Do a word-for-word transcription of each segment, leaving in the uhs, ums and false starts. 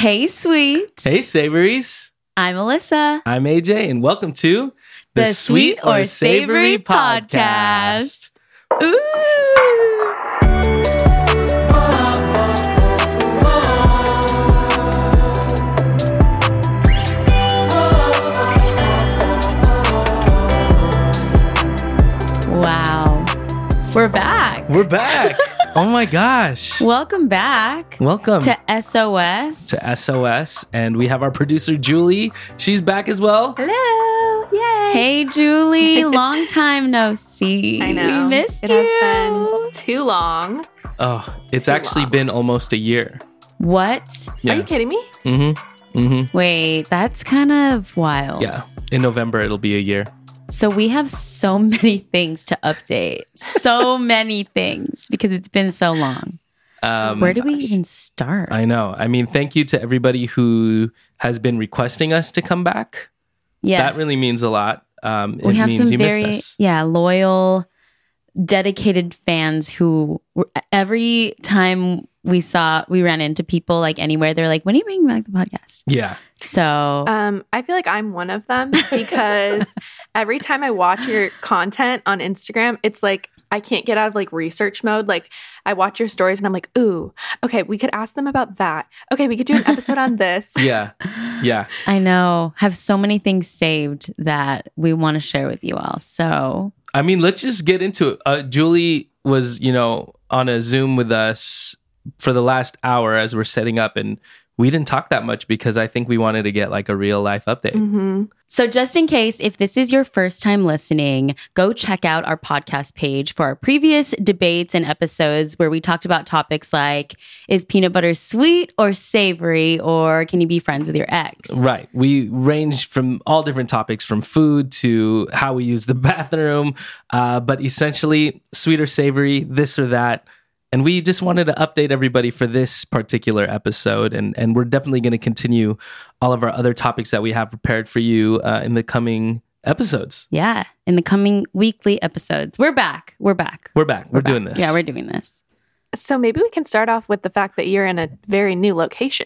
Hey, sweets. Hey, savories. I'm Alyssa. I'm A J, and welcome to the, the Sweet or Savory Podcast. Podcast. Ooh. Wow. We're back. We're back. Oh my gosh. Welcome back. Welcome to S O S. To S O S. And we have our producer, Julie. She's back as well. Hello. Yay. Hey, Julie. Long time no see. I know. We missed it you. It has been too long. Oh, it's too actually long. been almost a year. What? Yeah. Are you kidding me? Mm-hmm. Mm-hmm. Wait, that's kind of wild. Yeah. In November, it'll be a year. So we have so many things to update. So many things because it's been so long. Um, Where do we even start? I know. I mean, thank you to everybody who has been requesting us to come back. Yes. That really means a lot. Um, it we have means some you very, missed us. yeah, loyal, dedicated fans who were, every time we saw, we ran into people like anywhere, they're like, when are you bringing back the podcast? Yeah. So Um, I feel like I'm one of them because every time I watch your content on Instagram, it's like I can't get out of like research mode. Like I watch your stories and I'm like, ooh, okay, we could ask them about that. Okay, we could do an episode on this. Yeah. Yeah. I know, have so many things saved that we want to share with you all. So I mean, let's just get into it. Uh, Julie was, you know, on a Zoom with us for the last hour as we're setting up, and we didn't talk that much because I think we wanted to get like a real life update. Mm-hmm. So just in case, if this is your first time listening, go check out our podcast page for our previous debates and episodes where we talked about topics like, is peanut butter sweet or savory, or can you be friends with your ex? Right. We range from all different topics, from food to how we use the bathroom, uh, but essentially sweet or savory, this or that. And we just wanted to update everybody for this particular episode. And, and we're definitely going to continue all of our other topics that we have prepared for you uh, in the coming episodes. Yeah, in the coming weekly episodes. We're back. We're back. We're back. We're, We're doing back. this. Yeah, we're doing this. So maybe we can start off with the fact that you're in a very new location.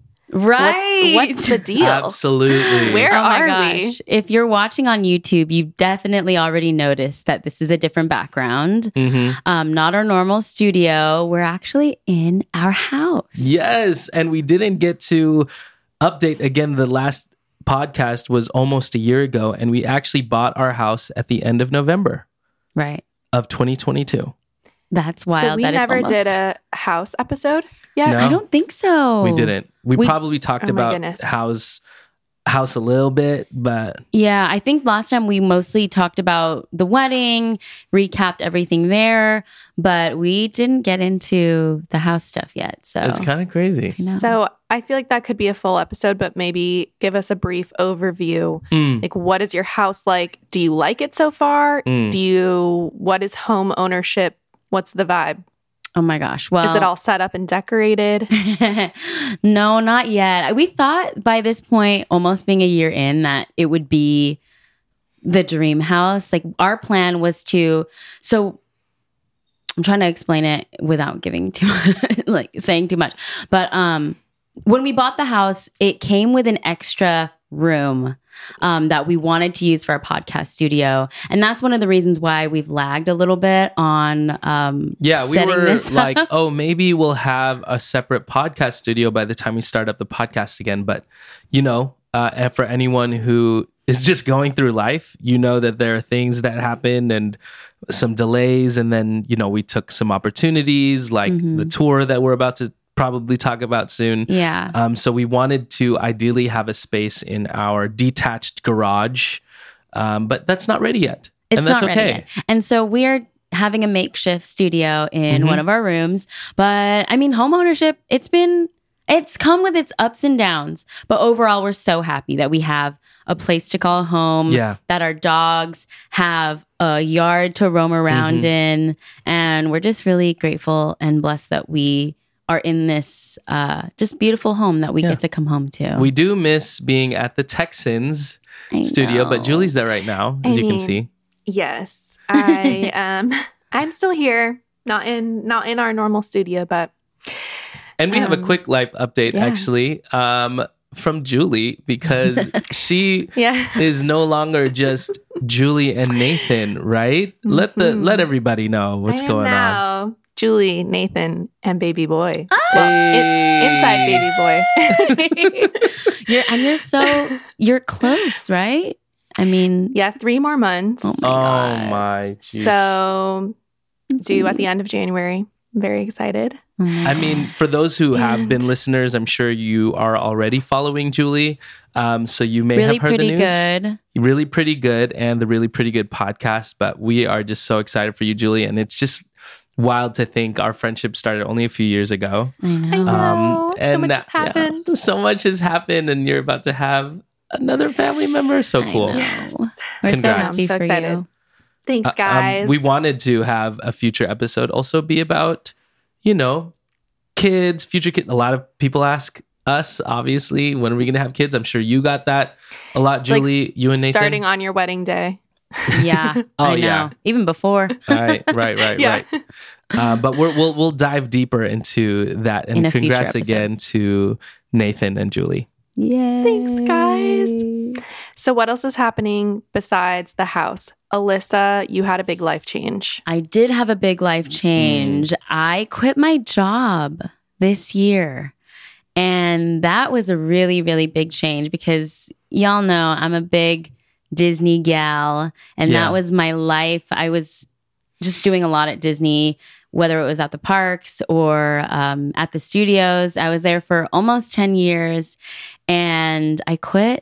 Right. What's, what's the deal? Absolutely. Where oh my are gosh. we? If you're watching on YouTube, you've definitely already noticed that this is a different background. Mm-hmm. Um, not our normal studio. We're actually in our house. Yes. And we didn't get to update again. The last podcast was almost a year ago, and we actually bought our house at the end of November Right. of twenty twenty-two. That's wild. So we that never it's almost... did a house episode yet? No. I don't think so. We didn't. We, We- probably talked Oh my about goodness. house house a little bit, but Yeah, I think last time we mostly talked about the wedding, recapped everything there, but we didn't get into the house stuff yet. So it's kind of crazy. I know. So I feel like that could be a full episode, but maybe give us a brief overview. Mm, Like, what is your house like? Do you like it so far? Mm. Do you, what is home ownership? What's the vibe? Oh my gosh. Well, Is it all set up and decorated? No, not yet. We thought by this point, almost being a year in, that it would be the dream house. Like our plan was to, so I'm trying to explain it without giving too like saying too much. But um, when we bought the house, it came with an extra room um, that we wanted to use for our podcast studio. And that's one of the reasons why we've lagged a little bit on um, yeah, we setting were this like, up. oh, maybe we'll have a separate podcast studio by the time we start up the podcast again. But, you know, uh, and for anyone who is just going through life, you know that there are things that happen and some delays. And then, you know, we took some opportunities like Mhm. the tour that we're about to probably talk about soon. Yeah. Um, so we wanted to ideally have a space in our detached garage, um, but that's not ready yet. It's and that's not okay. ready yet. And so we're having a makeshift studio in Mhm. one of our rooms. But I mean, home ownership, it's been, it's come with its ups and downs. But overall, we're so happy that we have a place to call home, Yeah. that our dogs have a yard to roam around Mhm. in. And we're just really grateful and blessed that we are in this uh, just beautiful home that we Yeah. get to come home to. We do miss being at the Texans I studio, know. but Julie's there right now, as I you can mean, see. Yes, I um I'm still here, not in not in our normal studio, but And we have a Um, quick life update, yeah. actually, um, from Julie, because she Yeah. is no longer just Julie and Nathan, right? Let the Mhm. let everybody know what's I am going on. now Julie, Nathan, and baby boy. Hey. Inside baby boy. You're and you're so you're close, right? I mean, Yeah, three more months. Oh my Oh God. my! geez. So due at the end of January. Very excited. Oh my I mean, for those who have And- been listeners, I'm sure you are already following Julie. Um, so you may really have heard pretty the news. good. Really Pretty Good and the Really Pretty Good podcast. But we are just so excited for you, Julie. And it's just wild to think our friendship started only a few years ago. I know. I know. So much uh, has happened. so much has happened, and you're about to have another family member. So I cool. know. Yes. We're Congrats. so happy I'm so for excited. you. Thanks, Uh, um, guys. we wanted to have a future episode also be about, you know, kids, future kids. A lot of people ask us, obviously, when are we going to have kids? I'm sure you got that a lot, It's like Julie. s- you and Nathan. starting on your wedding day. Yeah. Oh, I know. yeah. Even before. Right, right, right, Yeah. right. Uh, but we're, we'll we'll dive deeper into that. And In a future congrats episode. again to Nathan and Julie. Yay. Thanks, guys. So, what else is happening besides the house? Alyssa, you had a big life change. I did have a big life change. I quit my job this year. And that was a really, really big change because y'all know I'm a big Disney gal. And Yeah. that was my life. I was just doing a lot at Disney, whether it was at the parks or um, at the studios. I was there for almost ten years. And I quit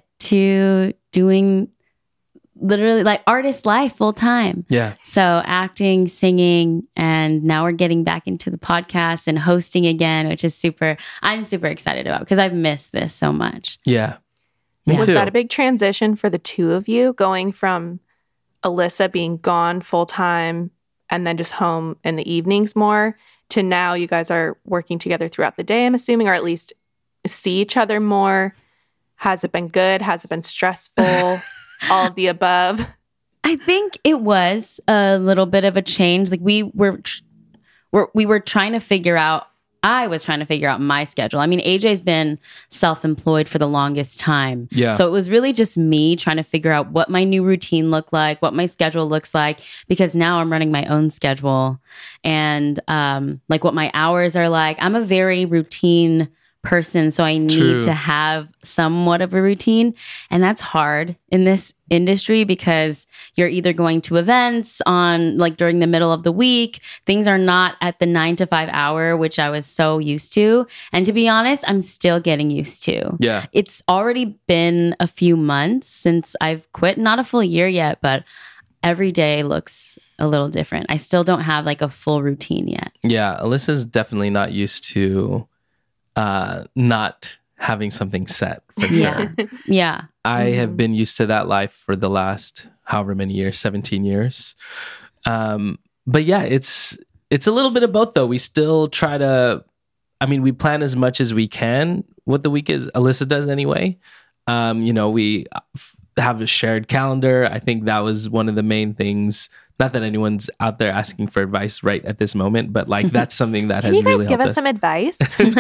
to doing literally like artist life full time. Yeah. So acting, singing, and now we're getting back into the podcast and hosting again, which is super, I'm super excited about because I've missed this so much. Yeah. Me Yeah. Was too. that a big transition for the two of you going from Alyssa being gone full time and then just home in the evenings more to now you guys are working together throughout the day, I'm assuming, or at least see each other more? Has it been good? Has it been stressful? All of the above? I think it was a little bit of a change. Like we were, tr- we're, we were trying to figure out, I was trying to figure out my schedule. I mean, A J's been self-employed for the longest time. Yeah. So it was really just me trying to figure out what my new routine looked like, what my schedule looks like, because now I'm running my own schedule and um, like what my hours are like. I'm a very routine person, so I need True. to have somewhat of a routine. And that's hard in this industry because you're either going to events on like during the middle of the week. Things are not at the nine to five hour, which I was so used to. And to be honest, I'm still getting used to. Yeah. It's already been a few months since I've quit, not a full year yet, but every day looks a little different. I still don't have like a full routine yet. Yeah. Alyssa's definitely not used to uh, not having something set for Yeah. sure. Yeah. I have Mhm. been used to that life for the last however many years, seventeen years. Um, but yeah, it's it's a little bit of both though. We still try to, I mean, we plan as much as we can what the week is. Alyssa does anyway. Um, you know, we f- have a shared calendar. I think that was one of the main things. Not that anyone's out there asking for advice right at this moment, but like that's something that Can has you guys really give helped us some advice?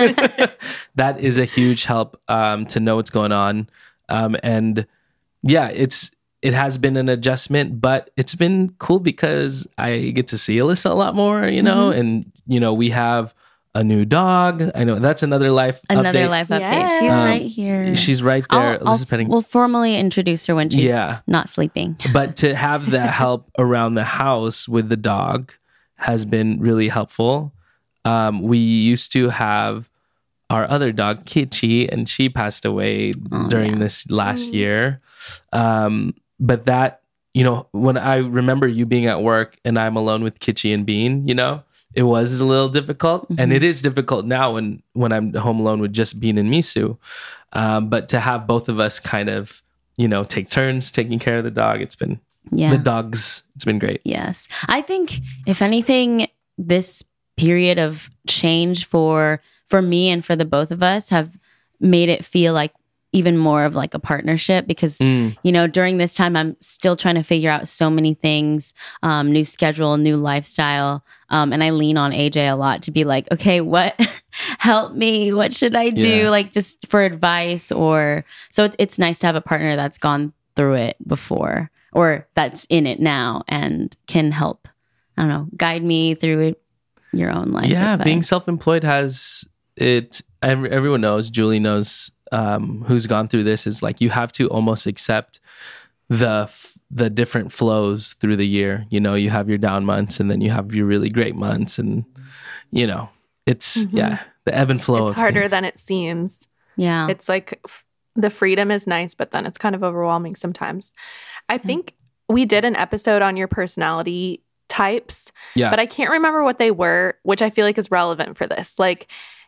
that is a huge help um, to know what's going on. Um, and yeah, it's it has been an adjustment, but it's been cool because I get to see Alyssa a lot more, you know, Mm-hmm. and you know, we have a new dog. I know that's another life Another update. life update. Yes. She's Um, right here. She's right there. I'll, I'll, Alyssa's petting. we'll formally introduce her when she's Yeah. not sleeping. But to have that help around the house with the dog has been really helpful. Um, we used to have our other dog, Kitchi, and she passed away Oh, during yeah. this last Mm. year. Um, but that, you know, when I remember you being at work and I'm alone with Kitchi and Bean, you know, it was a little difficult. And Mhm. it is difficult now when, when I'm home alone with just Bean and Misu. Um, but to have both of us kind of, you know, take turns taking care of the dog, it's been Yeah. the dogs. It's been great. Yes. I think if anything, this period of change for for me and for the both of us have made it feel like even more of like a partnership because, Mm. you know, during this time, I'm still trying to figure out so many things, um, new schedule, new lifestyle. Um, and I lean on A J a lot to be like, okay, what, help me. What should I do? Yeah. Like just for advice or, so it's, it's nice to have a partner that's gone through it before or that's in it now and can help, I don't know, guide me through it, your own life. Yeah, advice. being self-employed has it. ev- Everyone knows. Julie knows. Um, who's gone through this is like you have to almost accept the f- the different flows through the year. You know, you have your down months, and then you have your really great months, and you know, it's Mhm. yeah, the ebb and flow. It's of harder things. than it seems. Yeah. It's like f- the freedom is nice, but then it's kind of overwhelming sometimes. I think we did an episode on your personality types, Yeah. but I can't remember what they were, which I feel like is relevant for this. Like,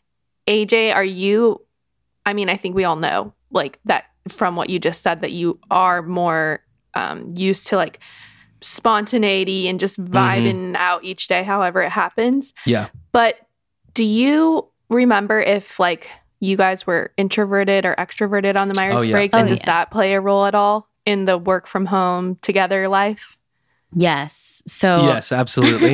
A J, are you, I mean, I think we all know, like, that from what you just said, that you are more um, used to like spontaneity and just vibing out each day, however it happens. yeah. But do you remember if like you guys were introverted or extroverted on the Oh, yeah. Myers-Briggs? Oh, and does yeah. that play a role at all in the work from home together life? Yes. So Yes, absolutely.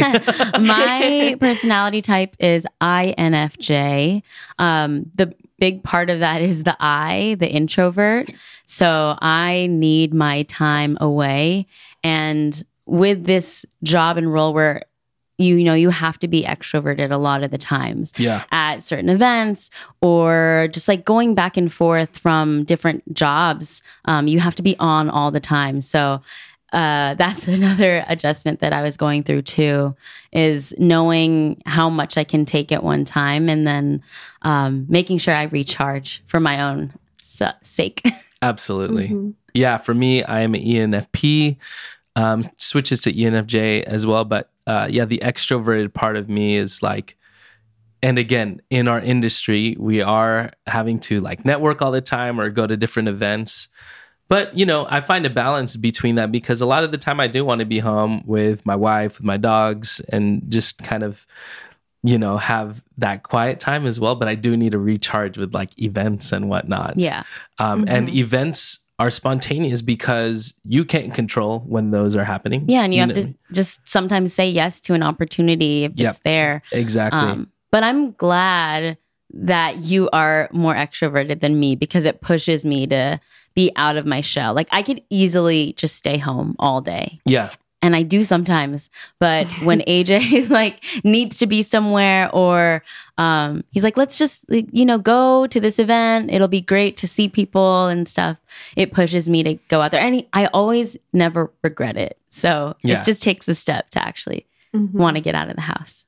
my personality type is I N F J. Um, the big part of that is the I, the introvert. So I need my time away. And with this job and role where you, you know, you have to be extroverted a lot of the times yeah. at certain events or just like going back and forth from different jobs, um, you have to be on all the time. So uh, that's another adjustment that I was going through too, is knowing how much I can take at one time and then um, making sure I recharge for my own sa- sake. Absolutely. Mhm. Yeah, for me, I am an E N F P. Um, switches to E N F J as well, but uh, yeah, the extroverted part of me is like, and again, in our industry, we are having to like network all the time or go to different events. But you know, I find a balance between that because a lot of the time I do want to be home with my wife, with my dogs, and just kind of, you know, have that quiet time as well. But I do need to recharge with like events and whatnot. Yeah. Um, And Mhm. events are spontaneous because you can't control when those are happening. Yeah. And you, have know- to just sometimes say yes to an opportunity if Yep. it's there. Exactly. Um, but I'm glad that you are more extroverted than me because it pushes me to be out of my shell. Like I could easily just stay home all day. yeah. And I do sometimes, but when A J like needs to be somewhere or um, he's like, let's just, like, you know, go to this event. It'll be great to see people and stuff. It pushes me to go out there. And he, I always never regret it. So Yeah. it just takes a step to actually Mhm. want to get out of the house.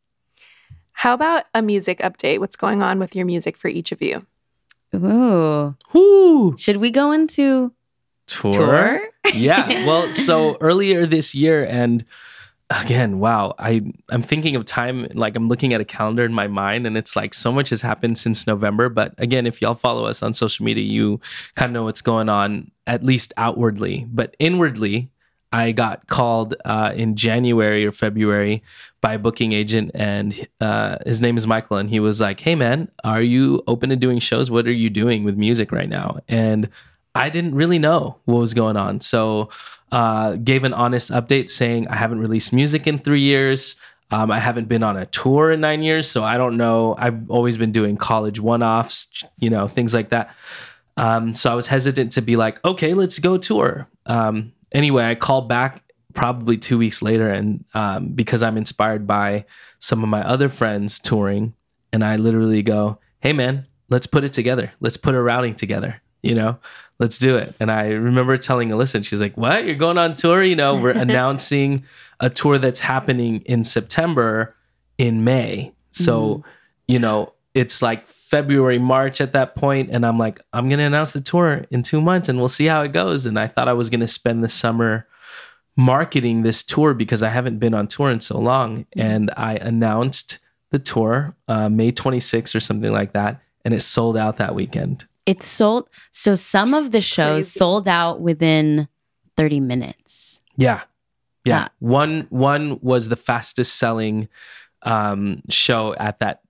How about a music update? What's going on with your music for each of you? Ooh. Whoo. Should we go into Tour. tour? Yeah. Well, so earlier this year, and again, wow, I I'm thinking of time, like I'm looking at a calendar in my mind, and it's like so much has happened since November. But again, if y'all follow us on social media, you kind of know what's going on, at least outwardly. But inwardly, I got called uh, in January or February by a booking agent, and uh, his name is Michael, and he was like, "Hey, man, are you open to doing shows? What are you doing with music right now?" And I didn't really know what was going on, so uh, gave an honest update saying I haven't released music in three years. Um, I haven't been on a tour in nine years, so I don't know. I've always been doing college one-offs, you know, things like that. Um, so I was hesitant to be like, okay, let's go tour. Um, anyway, I called back probably two weeks later, and um, because I'm inspired by some of my other friends touring, and I literally go, hey man, let's put it together. Let's put a routing together, you know, let's do it. And I remember telling Alyssa, and she's like, what? You're going on tour? You know, we're announcing a tour that's happening in September in May. So, you know, it's like February, March at that point, and I'm like, I'm going to announce the tour in two months and we'll see how it goes. And I thought I was going to spend the summer marketing this tour because I haven't been on tour in so long. And I announced the tour uh, May twenty-sixth or something like that, and it sold out that weekend. It's sold. So some of the shows Crazy. sold out within thirty minutes. Yeah. Yeah. Yeah. One one was the fastest selling um, show at that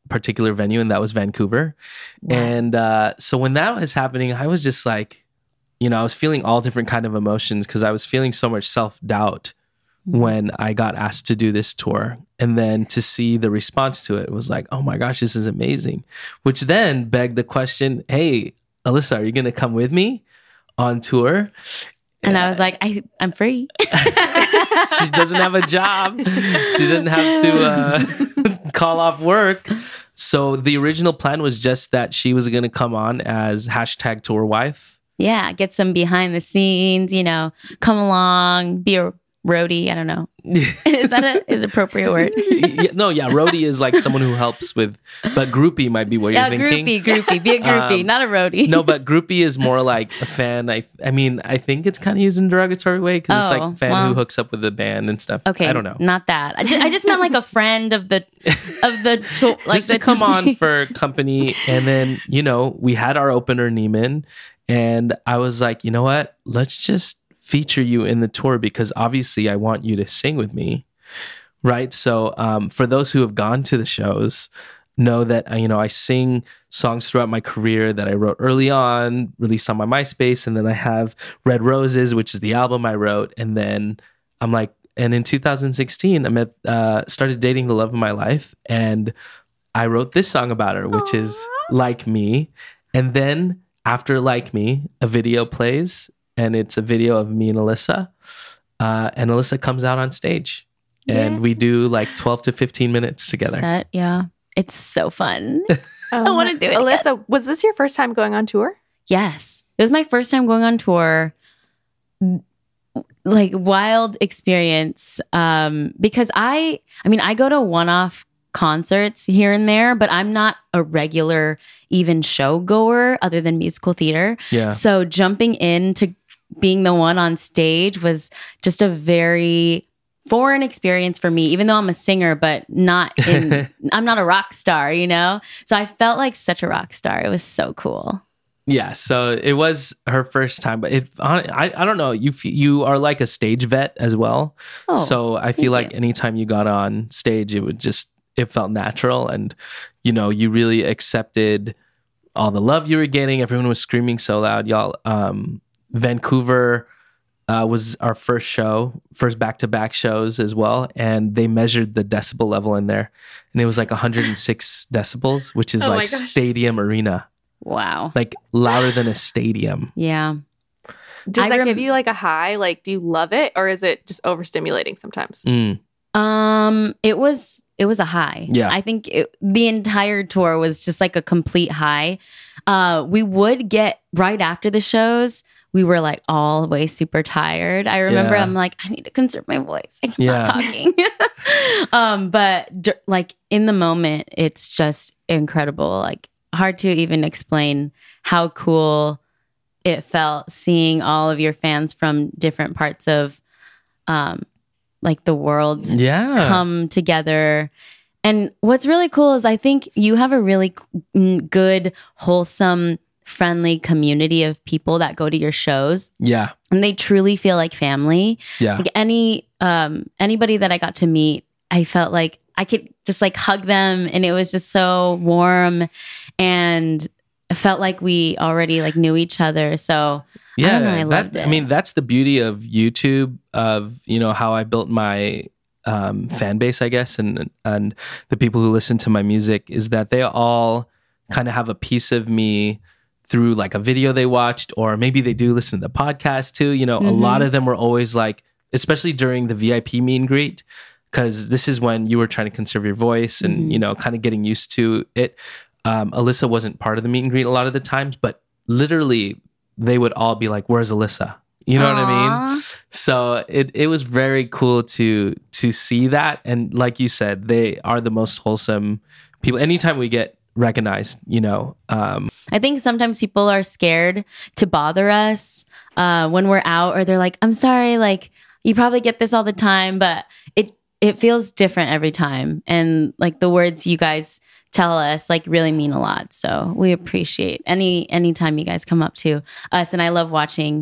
particular venue, and that was Vancouver. Wow. And uh, so when that was happening, I was just like, you know, I was feeling all different kind of emotions because I was feeling so much self-doubt when I got asked to do this tour. And then to see the response to it was like, oh my gosh, this is amazing. Which then begged the question, hey, Alyssa, are you going to come with me on tour? And I was like, I, I'm free. She doesn't have a job. She didn't have to uh, call off work. So the original plan was just that she was going to come on as hashtag tour wife. Yeah, get some behind the scenes, you know, come along, be a roadie. I don't know. Is that a is appropriate word? Yeah, no, yeah, roadie is like someone who helps with, but groupie might be what Yeah, you're thinking. groupie, groupie, be a groupie, Um, not a roadie. No, but groupie is more like a fan. I I mean, I think it's kind of used in a derogatory way because it's Oh, like a fan well. who hooks up with the band and stuff. Okay, I don't know. not that. I just, I just meant like a friend of the of the tour, like Just to the come on for company. And then, you know, we had our opener, Neiman, and I was like, you know what? Let's just feature you in the tour because obviously I want you to sing with me. Right. So um, for those who have gone to the shows, know that, uh, you know, I sing songs throughout my career that I wrote early on, released on my MySpace. And then I have Red Roses, which is the album I wrote. And then I'm like, and in two thousand sixteen, I met, uh, started dating the love of my life. And I wrote this song about her, which Aww. is Like Me. And then after Like Me, a video plays, and it's a video of me and Alyssa. Uh, and Alyssa comes out on stage. And Yeah. we do like twelve to fifteen minutes together. set. Yeah, it's so fun. Um, I wanna do it Alyssa, was this your first time going on tour? Yes, it was my first time going on tour. Like wild experience, um, because I, I mean, I go to one-off concerts here and there, but I'm not a regular even show goer other than musical theater. Yeah. So jumping into being the one on stage was just a very foreign experience for me, even though I'm a singer, but not in, I'm not a rock star, you know? So I felt like such a rock star. It was so cool. Yeah. So it was her first time, but it, I, I don't know. You, f- you are like a stage vet as well. Oh, so I thank feel like you. anytime you got on stage, it would just, it felt natural. And, you know, you really accepted all the love you were getting. Everyone was screaming so loud. Y'all, um, Vancouver, Uh, was our first show, first back-to-back shows as well. And they measured the decibel level in there. And it was like one hundred six decibels, which is Oh my like gosh. stadium arena, Wow. like louder than a stadium. Yeah. Does I that rem- give you like a high? Like, do you love it or is it just overstimulating sometimes? Mm. Um, it was it was a high. Yeah. I think it, the entire tour was just like a complete high. Uh, we would get right after the shows. We were like all the way super tired. I remember Yeah. I'm like, I need to conserve my voice. I'm Yeah. not talking. um, but d- like in the moment, it's just incredible. Like hard to even explain how cool it felt seeing all of your fans from different parts of um, like the world Yeah. come together. And what's really cool is I think you have a really c- good, wholesome, friendly community of people that go to your shows, yeah. and they truly feel like family. Yeah. Like any um anybody that I got to meet, I felt like I could just like hug them, and it was just so warm, and I felt like we already like knew each other. So Yeah. I don't know, I that, loved I it. mean, that's the beauty of YouTube, of, you know, how I built my um, fan base, I guess, and and the people who listen to my music, is that they all kind of have a piece of me through like a video they watched, or maybe they do listen to the podcast too. You know, a Mhm. lot of them were always like, especially during the V I P meet and greet, because this is when you were trying to conserve your voice and, Mhm. you know, kind of getting used to it. Um, Alyssa wasn't part of the meet and greet a lot of the times, but literally they would all be like, where's Alyssa? You know what I mean? Aw. So it, it was very cool to to see that. And like you said, they are the most wholesome people. Anytime we get recognized, you know, um, I think sometimes people are scared to bother us uh, when we're out, or they're like, I'm sorry, like you probably get this all the time, but it it feels different every time. And like the words you guys tell us like really mean a lot. So we appreciate any anytime you guys come up to us. And I love watching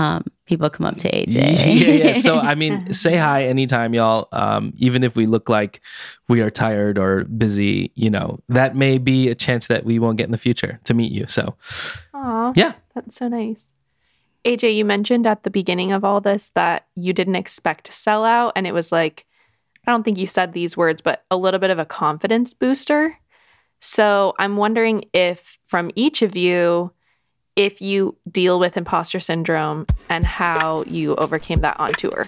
um, people come up to A J. Yeah, yeah. So, I mean, say hi anytime, y'all. Um, even if we look like we are tired or busy, you know, that may be a chance that we won't get in the future to meet you. So, Aw, yeah. that's so nice. A J, you mentioned at the beginning of all this that you didn't expect to sell out. And it was like, I don't think you said these words, but a little bit of a confidence booster. So I'm wondering if from each of you, if you deal with imposter syndrome and how you overcame that on tour.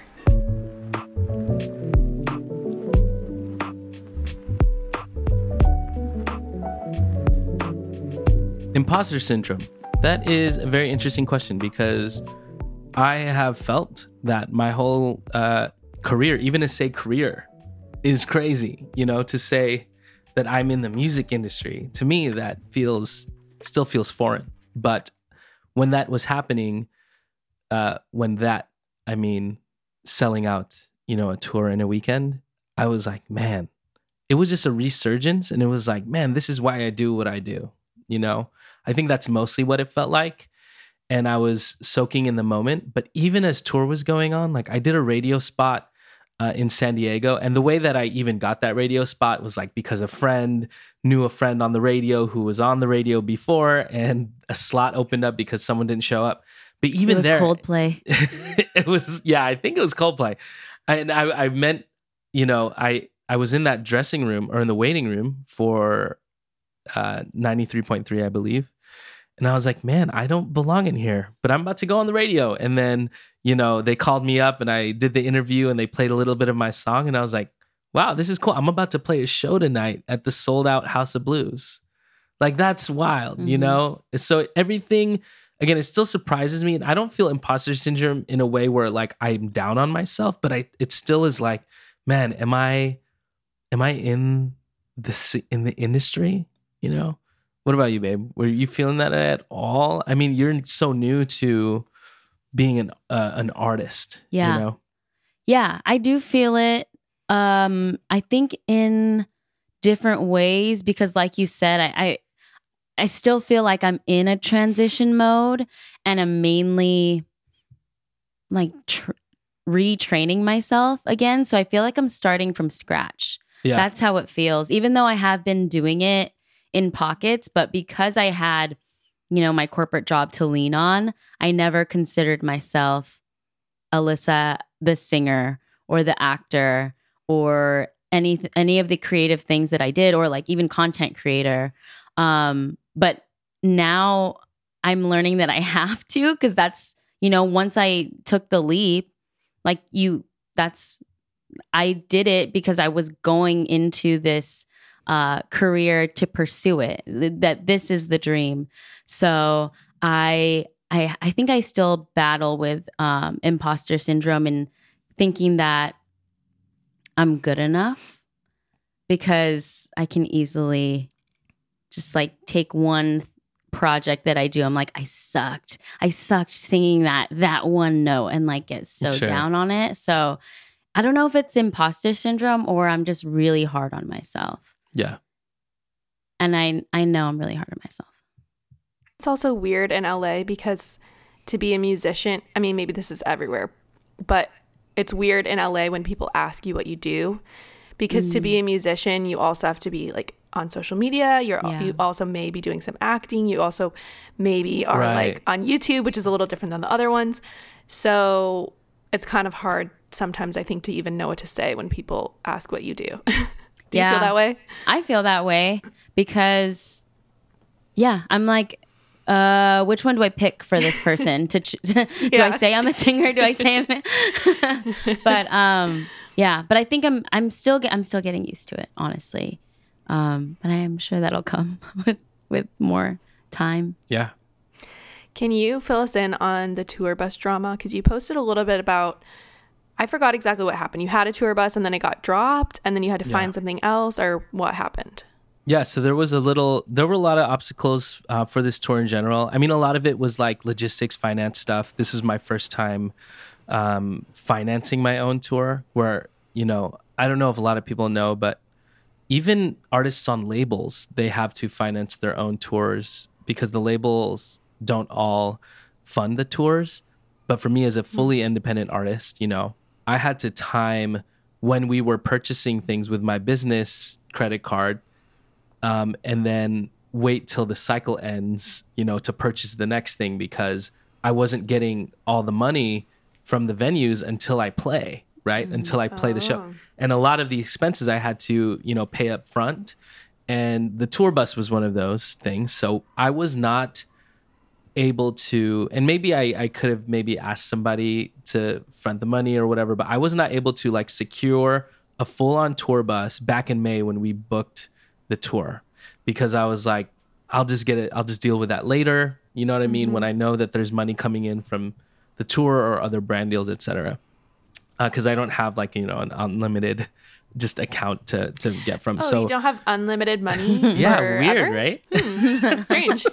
Imposter syndrome. That is a very interesting question because I have felt that my whole uh, career, even to say career, is crazy. You know, to say that I'm in the music industry, to me, that feels still feels foreign. But when that was happening, uh, when that, I mean, selling out, you know, a tour in a weekend, I was like, man, it was just a resurgence. And it was like, man, this is why I do what I do. You know, I think that's mostly what it felt like. And I was soaking in the moment. But even as tour was going on, like I did a radio spot uh, in San Diego. And the way that I even got that radio spot was like because a friend knew a friend on the radio who was on the radio before, and a slot opened up because someone didn't show up. But even it was there, Coldplay. It was, yeah, I think it was Coldplay. And I, I meant, you know, I, I was in that dressing room or in the waiting room for uh, ninety-three point three, I believe. And I was like, man, I don't belong in here, but I'm about to go on the radio. And then, you know, they called me up and I did the interview and they played a little bit of my song. And I was like, wow, this is cool. I'm about to play a show tonight at the sold out House of Blues. Like, that's wild, mm-hmm. you know? So everything, again, it still surprises me. And I don't feel imposter syndrome in a way where like I'm down on myself, but I, it still is like, man, am I, am I in the, in the industry, you know? What about you, babe? Were you feeling that at all? I mean, you're so new to being an uh, an artist. Yeah. You know? Yeah, I do feel it. Um, I think in different ways because, like you said, I, I I still feel like I'm in a transition mode, and I'm mainly like tr- retraining myself again. So I feel like I'm starting from scratch. Yeah, that's how it feels. Even though I have been doing it in pockets, but because I had, you know, my corporate job to lean on, I never considered myself Alyssa, the singer or the actor or any any of the creative things that I did, or like even content creator. Um, but now I'm learning that I have to, because that's, you know, once I took the leap, like you, that's, I did it because I was going into this uh, career to pursue it, that this is the dream. So I, I, I think I still battle with um, imposter syndrome and thinking that I'm good enough, because I can easily just like take one project that I do. I'm like, I sucked. I sucked singing that, that one note, and like get so Sure. down on it. So I don't know if it's imposter syndrome or I'm just really hard on myself. Yeah. And I I know I'm really hard on myself. It's also weird in L A because to be a musician, I mean, maybe this is everywhere, but it's weird in L A when people ask you what you do, because mm. to be a musician, you also have to be like on social media. You're yeah. you also may be doing some acting. You also maybe are right. like on YouTube, which is a little different than the other ones. So it's kind of hard sometimes, I think, to even know what to say when people ask what you do. Do yeah. you feel that way? I feel that way because, yeah, I'm like, uh, which one do I pick for this person? to ch- Do yeah. I say I'm a singer? Do I say I'm? But um, yeah, but I think I'm I'm still ge- I'm still getting used to it, honestly. Um, but I am sure that'll come with with more time. Yeah. Can you fill us in on the tour bus drama? Because you posted a little bit about, I forgot exactly what happened. You had a tour bus and then it got dropped and then you had to find yeah. something else, or what happened? Yeah, so there was a little, there were a lot of obstacles uh, for this tour in general. I mean, a lot of it was like logistics, finance stuff. This is my first time um, financing my own tour where, you know, I don't know if a lot of people know, but even artists on labels, they have to finance their own tours because the labels don't all fund the tours. But for me as a fully independent artist, you know, I had to time when we were purchasing things with my business credit card, um, and then wait till the cycle ends, you know, to purchase the next thing, because I wasn't getting all the money from the venues until I play, right? Mm-hmm. Until I play oh. the show. And a lot of the expenses I had to, you know, pay up front. And the tour bus was one of those things. So I was not able to, and maybe I, I could have maybe asked somebody to front the money or whatever, but I was not able to like secure a full-on tour bus back in May when we booked the tour, because I was like, I'll just get it. I'll just deal with that later. You know what I mean? Mm-hmm. When I know that there's money coming in from the tour or other brand deals, et cetera. Because uh, I don't have like, you know, an unlimited just account to, to get from. Oh, so you don't have unlimited money? Yeah, forever? weird, right? Hmm. Strange.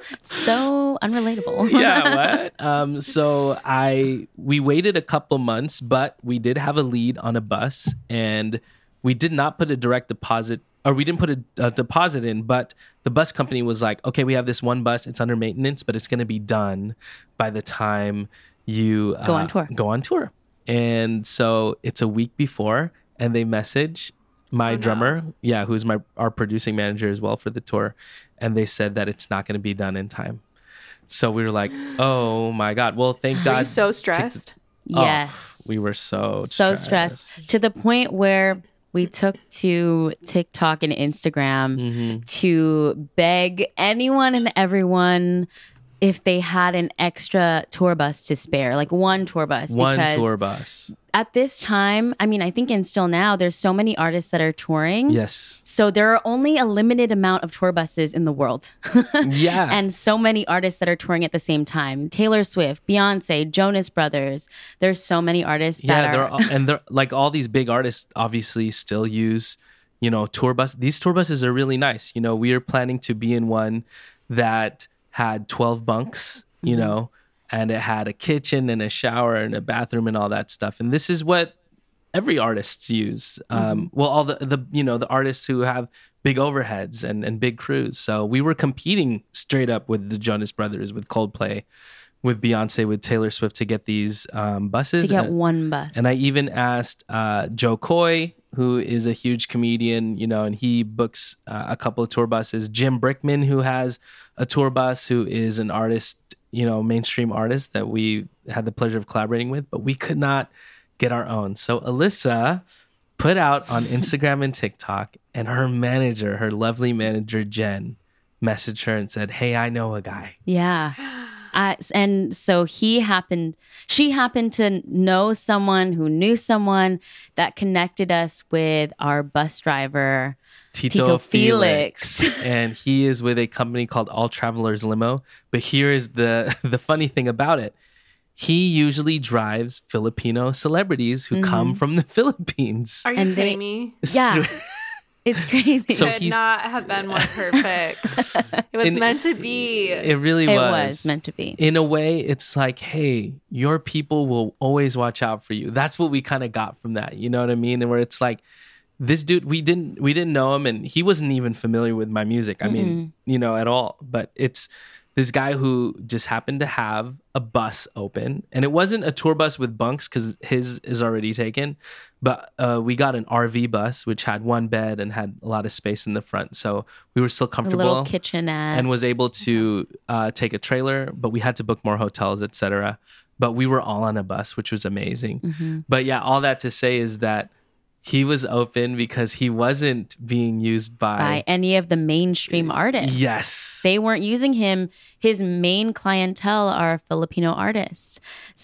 So unrelatable. Yeah, what? Um, so I we waited a couple months, but we did have a lead on a bus, and we did not put a direct deposit, or we didn't put a, a deposit in, but the bus company was like, okay, we have this one bus, it's under maintenance, but it's going to be done by the time you uh, go on tour. Go on tour. And so it's a week before, and they message my oh, drummer, no. yeah, who's my our producing manager as well for the tour, and they said that it's not going to be done in time. So we were like, oh my God. Well, thank were God. Were you so stressed? The, yes. Oh, we were so So stressed. stressed to the point where we took to TikTok and Instagram mm-hmm. to beg anyone and everyone if they had an extra tour bus to spare, like one tour bus. One tour bus. At this time, I mean, I think and still now, there's so many artists that are touring. Yes. So there are only a limited amount of tour buses in the world. Yeah. And so many artists that are touring at the same time. Taylor Swift, Beyonce, Jonas Brothers. There's so many artists yeah, that are... They're all, and they're like all these big artists obviously still use, you know, tour bus. These tour buses are really nice. You know, we are planning to be in one that had twelve bunks, you mm-hmm. know, and it had a kitchen and a shower and a bathroom and all that stuff. And this is what every artist use. Mm-hmm. Um, well, all the, the, you know, the artists who have big overheads and, and big crews. So we were competing straight up with the Jonas Brothers, with Coldplay, with Beyonce, with Taylor Swift to get these um, buses. To get and, one bus. And I even asked uh, Joe Coy, who is a huge comedian, you know, and he books uh, a couple of tour buses. Jim Brickman, who has a tour bus, who is an artist, you know, mainstream artist that we had the pleasure of collaborating with, but we could not get our own. So Alyssa put out on Instagram and TikTok, and her manager, her lovely manager, Jen, messaged her and said, hey, I know a guy. Yeah. Uh, and so he happened, she happened to know someone who knew someone that connected us with our bus driver, Tito, Tito Felix. Felix. And he is with a company called All Travelers Limo. But here is the, the funny thing about it. He usually drives Filipino celebrities who mm-hmm. come from the Philippines. Are you and kidding they, me? Yeah. It's crazy. So could he's, not have been more perfect. It was in, meant to be. It really it was. It was meant to be. In a way, it's like, hey, your people will always watch out for you. That's what we kind of got from that. You know what I mean? And where it's like, this dude, we didn't we didn't know him, and he wasn't even familiar with my music. I mean, mm-mm. you know, at all. But it's this guy who just happened to have a bus open, and it wasn't a tour bus with bunks because his is already taken. But uh, we got an R V bus, which had one bed and had a lot of space in the front. So we were still comfortable. A little kitchenette. And was able to uh, take a trailer, but we had to book more hotels, et cetera. But we were all on a bus, which was amazing. Mm-hmm. But yeah, all that to say is that he was open because he wasn't being used by... by any of the mainstream artists. Yes. They weren't using him. His main clientele are Filipino artists.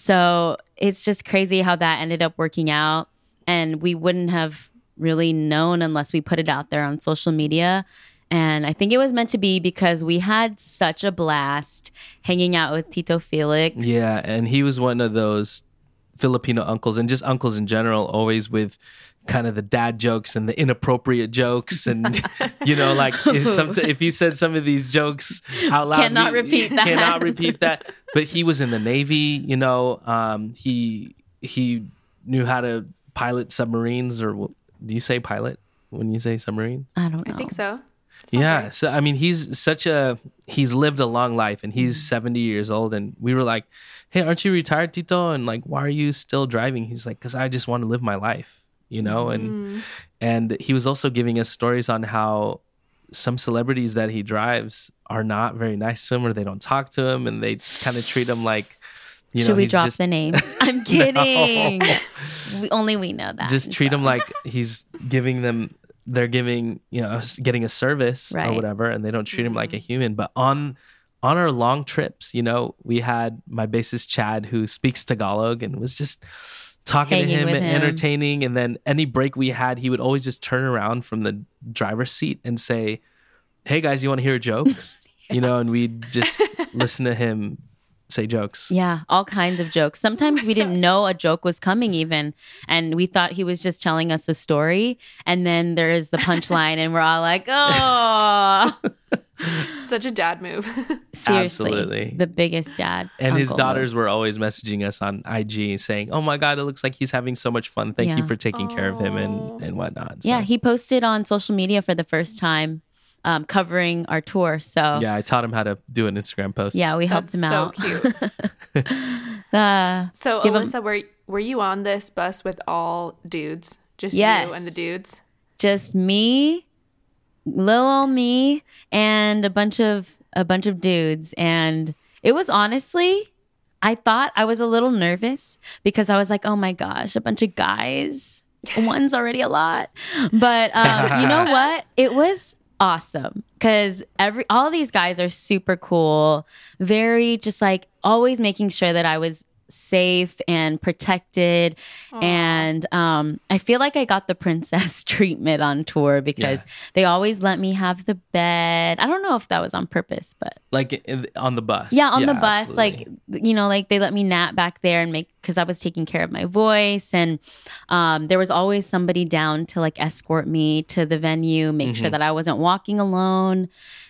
So it's just crazy how that ended up working out. And we wouldn't have really known unless we put it out there on social media. And I think it was meant to be because we had such a blast hanging out with Tito Felix. Yeah, and he was one of those Filipino uncles, and just uncles in general, always with kind of the dad jokes and the inappropriate jokes. And, you know, like if, some, if you said some of these jokes out loud, cannot we, repeat that. Cannot repeat that. But he was in the Navy, you know, um, he he knew how to pilot submarines, or do you say pilot when you say submarine? I don't know. I think so. Sounds Yeah. right. So, I mean, he's such a, he's lived a long life and he's Mm-hmm. seventy years old. And we were like, hey, aren't you retired, Tito? And like, why are you still driving? He's like, because I just want to live my life, you know? And, Mm. and he was also giving us stories on how some celebrities that he drives are not very nice to him, or they don't talk to him and they kind of treat him like, you Should know, we he's drop just, the names? I'm kidding. we, only we know that. just treat him like he's giving them, they're giving, you know, getting a service or Right. whatever, and they don't treat him like a human. But on on our long trips, you know, we had my bassist Chad, who speaks Tagalog, and was just talking Hanging to him with and him. entertaining. And then any break we had, he would always just turn around from the driver's seat and say, hey guys, you want to hear a joke? You know, and we'd just listen to him say jokes. Yeah, all kinds of jokes. Sometimes we didn't know a joke was coming even, and we thought he was just telling us a story, and then there is the punchline and we're all like, oh. Such a dad move. Seriously, Absolutely. the biggest dad. And his uncle daughters were always messaging us on I G saying, oh my God, it looks like he's having so much fun. Thank you Yeah. for taking care of him Aw. and, and whatnot. So, Yeah, he posted on social media for the first time, um, covering our tour. So yeah, I taught him how to do an Instagram post. yeah, we helped That's him so out. cute. Uh, So, Give 'em- Alyssa, were were you on this bus with all dudes? Just Yes. you and the dudes? just me, little old me, and a bunch of a bunch of dudes, and it was honestly, I thought I was a little nervous because I was like, oh my gosh, a bunch of guys. One's already a lot, but um, you know what? It was awesome because every all these guys are super cool, very just like always making sure that I was safe and protected. And um, I feel like I got the princess treatment on tour because Yeah. they always let me have the bed. I don't know if that was on purpose, but Like in, on the bus. yeah, on the bus, absolutely. like, you know, like they let me nap back there and make, because I was taking care of my voice. And um, there was always somebody down to like escort me to the venue, make Mm-hmm. sure that I wasn't walking alone.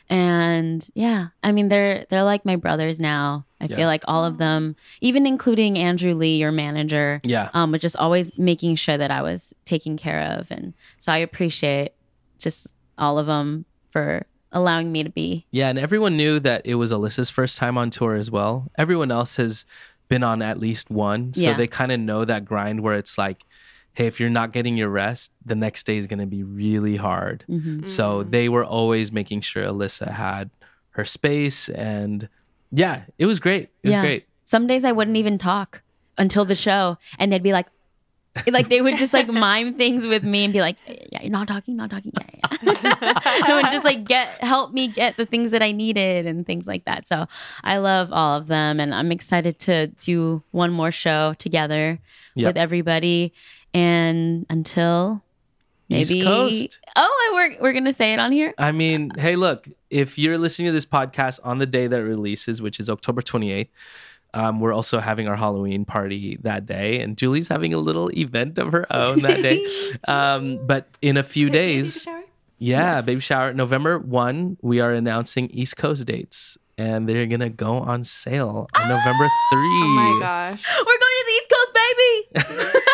And yeah, I mean, they're they're like my brothers now. I Yeah. feel like all of them, even including Andrew Lee, your manager, Yeah. um, but just always making sure that I was taken care of. And so I appreciate just all of them for allowing me to be. Yeah, and everyone knew that it was Alyssa's first time on tour as well. Everyone else has been on at least one. So Yeah. they kind of know that grind where it's like, hey, if you're not getting your rest, the next day is going to be really hard. Mm-hmm. So they were always making sure Alyssa had her space. And yeah, it was great. It was yeah. great. Some days I wouldn't even talk until the show, and they'd be like, like they would just like mime things with me and be like, yeah, you're not talking, not talking, yeah, yeah. And would just like get help me get the things that I needed and things like that. So I love all of them, and I'm excited to do one more show together Yep. with everybody. And until East maybe, Coast. oh, we're we're gonna say it on here. I mean, hey, look, if you're listening to this podcast on the day that it releases, which is October twenty-eighth, um, we're also having our Halloween party that day. And Julie's having a little event of her own that day. Um, but in a few days, yeah, Yes. baby shower, November first, we are announcing East Coast dates. And they're going to go on sale on November third. Oh my gosh. We're going to the East Coast, baby.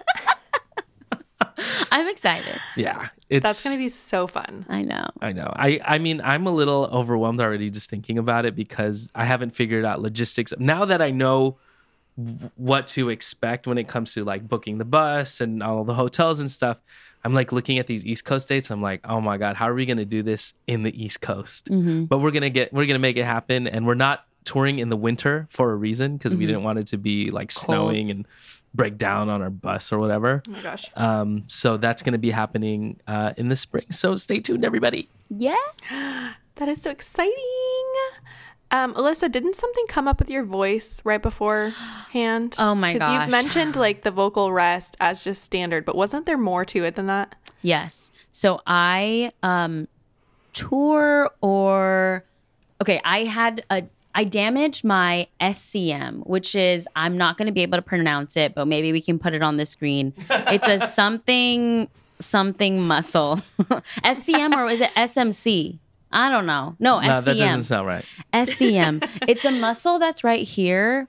I'm excited. Yeah. It's, That's going to be so fun. I know. I know. I, I mean, I'm a little overwhelmed already just thinking about it because I haven't figured out logistics. Now that I know w- what to expect when it comes to like booking the bus and all the hotels and stuff, I'm like looking at these East Coast dates. I'm like, oh my God, how are we going to do this in the East Coast? Mm-hmm. But we're going to get, we're going to make it happen. And we're not touring in the winter for a reason because we Mhm. didn't want it to be like snowing Cold. and break down on our bus or whatever. Oh my gosh. Um, so that's going to be happening uh, in the spring. So stay tuned, everybody. Yeah. That is so exciting. Um, Alyssa, didn't something come up with your voice right beforehand? Oh my Because gosh. you've mentioned like the vocal rest as just standard, but wasn't there more to it than that? Yes. So I um tour or okay, I had a I damaged my S C M, which is I'm not going to be able to pronounce it, but maybe we can put it on the screen. It's a something something muscle. S C M or is it S M C? I don't know. No, No, S C M. that doesn't sound right. S C M. It's a muscle that's right here.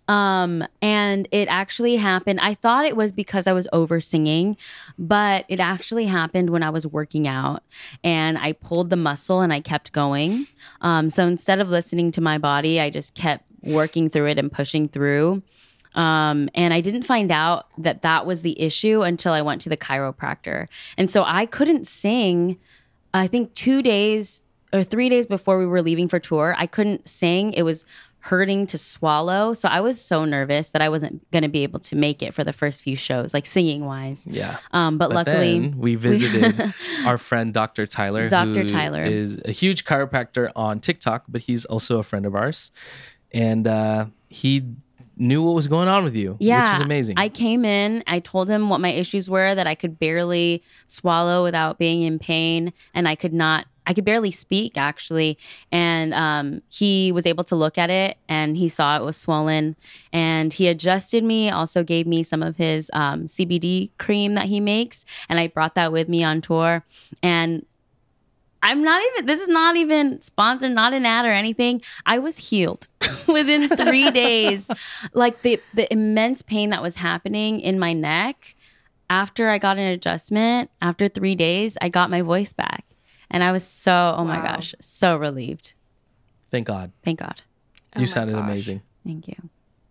Um, and it actually happened. I thought it was because I was over singing, but it actually happened when I was working out and I pulled the muscle and I kept going. Um, so instead of listening to my body, I just kept working through it and pushing through. Um, and I didn't find out that that was the issue until I went to the chiropractor. And so I couldn't sing, I think two days or three days before we were leaving for tour. I couldn't sing. It was hurting to swallow. So I was so nervous that I wasn't going to be able to make it for the first few shows, like singing wise. Yeah. Um, but, But luckily then we visited our friend Doctor Tyler, Doctor who Tyler. is a huge chiropractor on TikTok, but he's also a friend of ours. And uh, he knew what was going on with you, Yeah, which is amazing. I came in, I told him what my issues were, that I could barely swallow without being in pain, and I could not, I could barely speak actually. And um, he was able to look at it and he saw it was swollen and he adjusted me, also gave me some of his um, C B D cream that he makes. And I brought that with me on tour. And I'm not even, this is not even sponsored, not an ad or anything. I was healed within three days. Like the, the immense pain that was happening in my neck, after I got an adjustment, after three days, I got my voice back. And I was so, oh my Wow. gosh, so relieved. Thank God. Thank God. Oh You my sounded gosh. amazing. Thank you.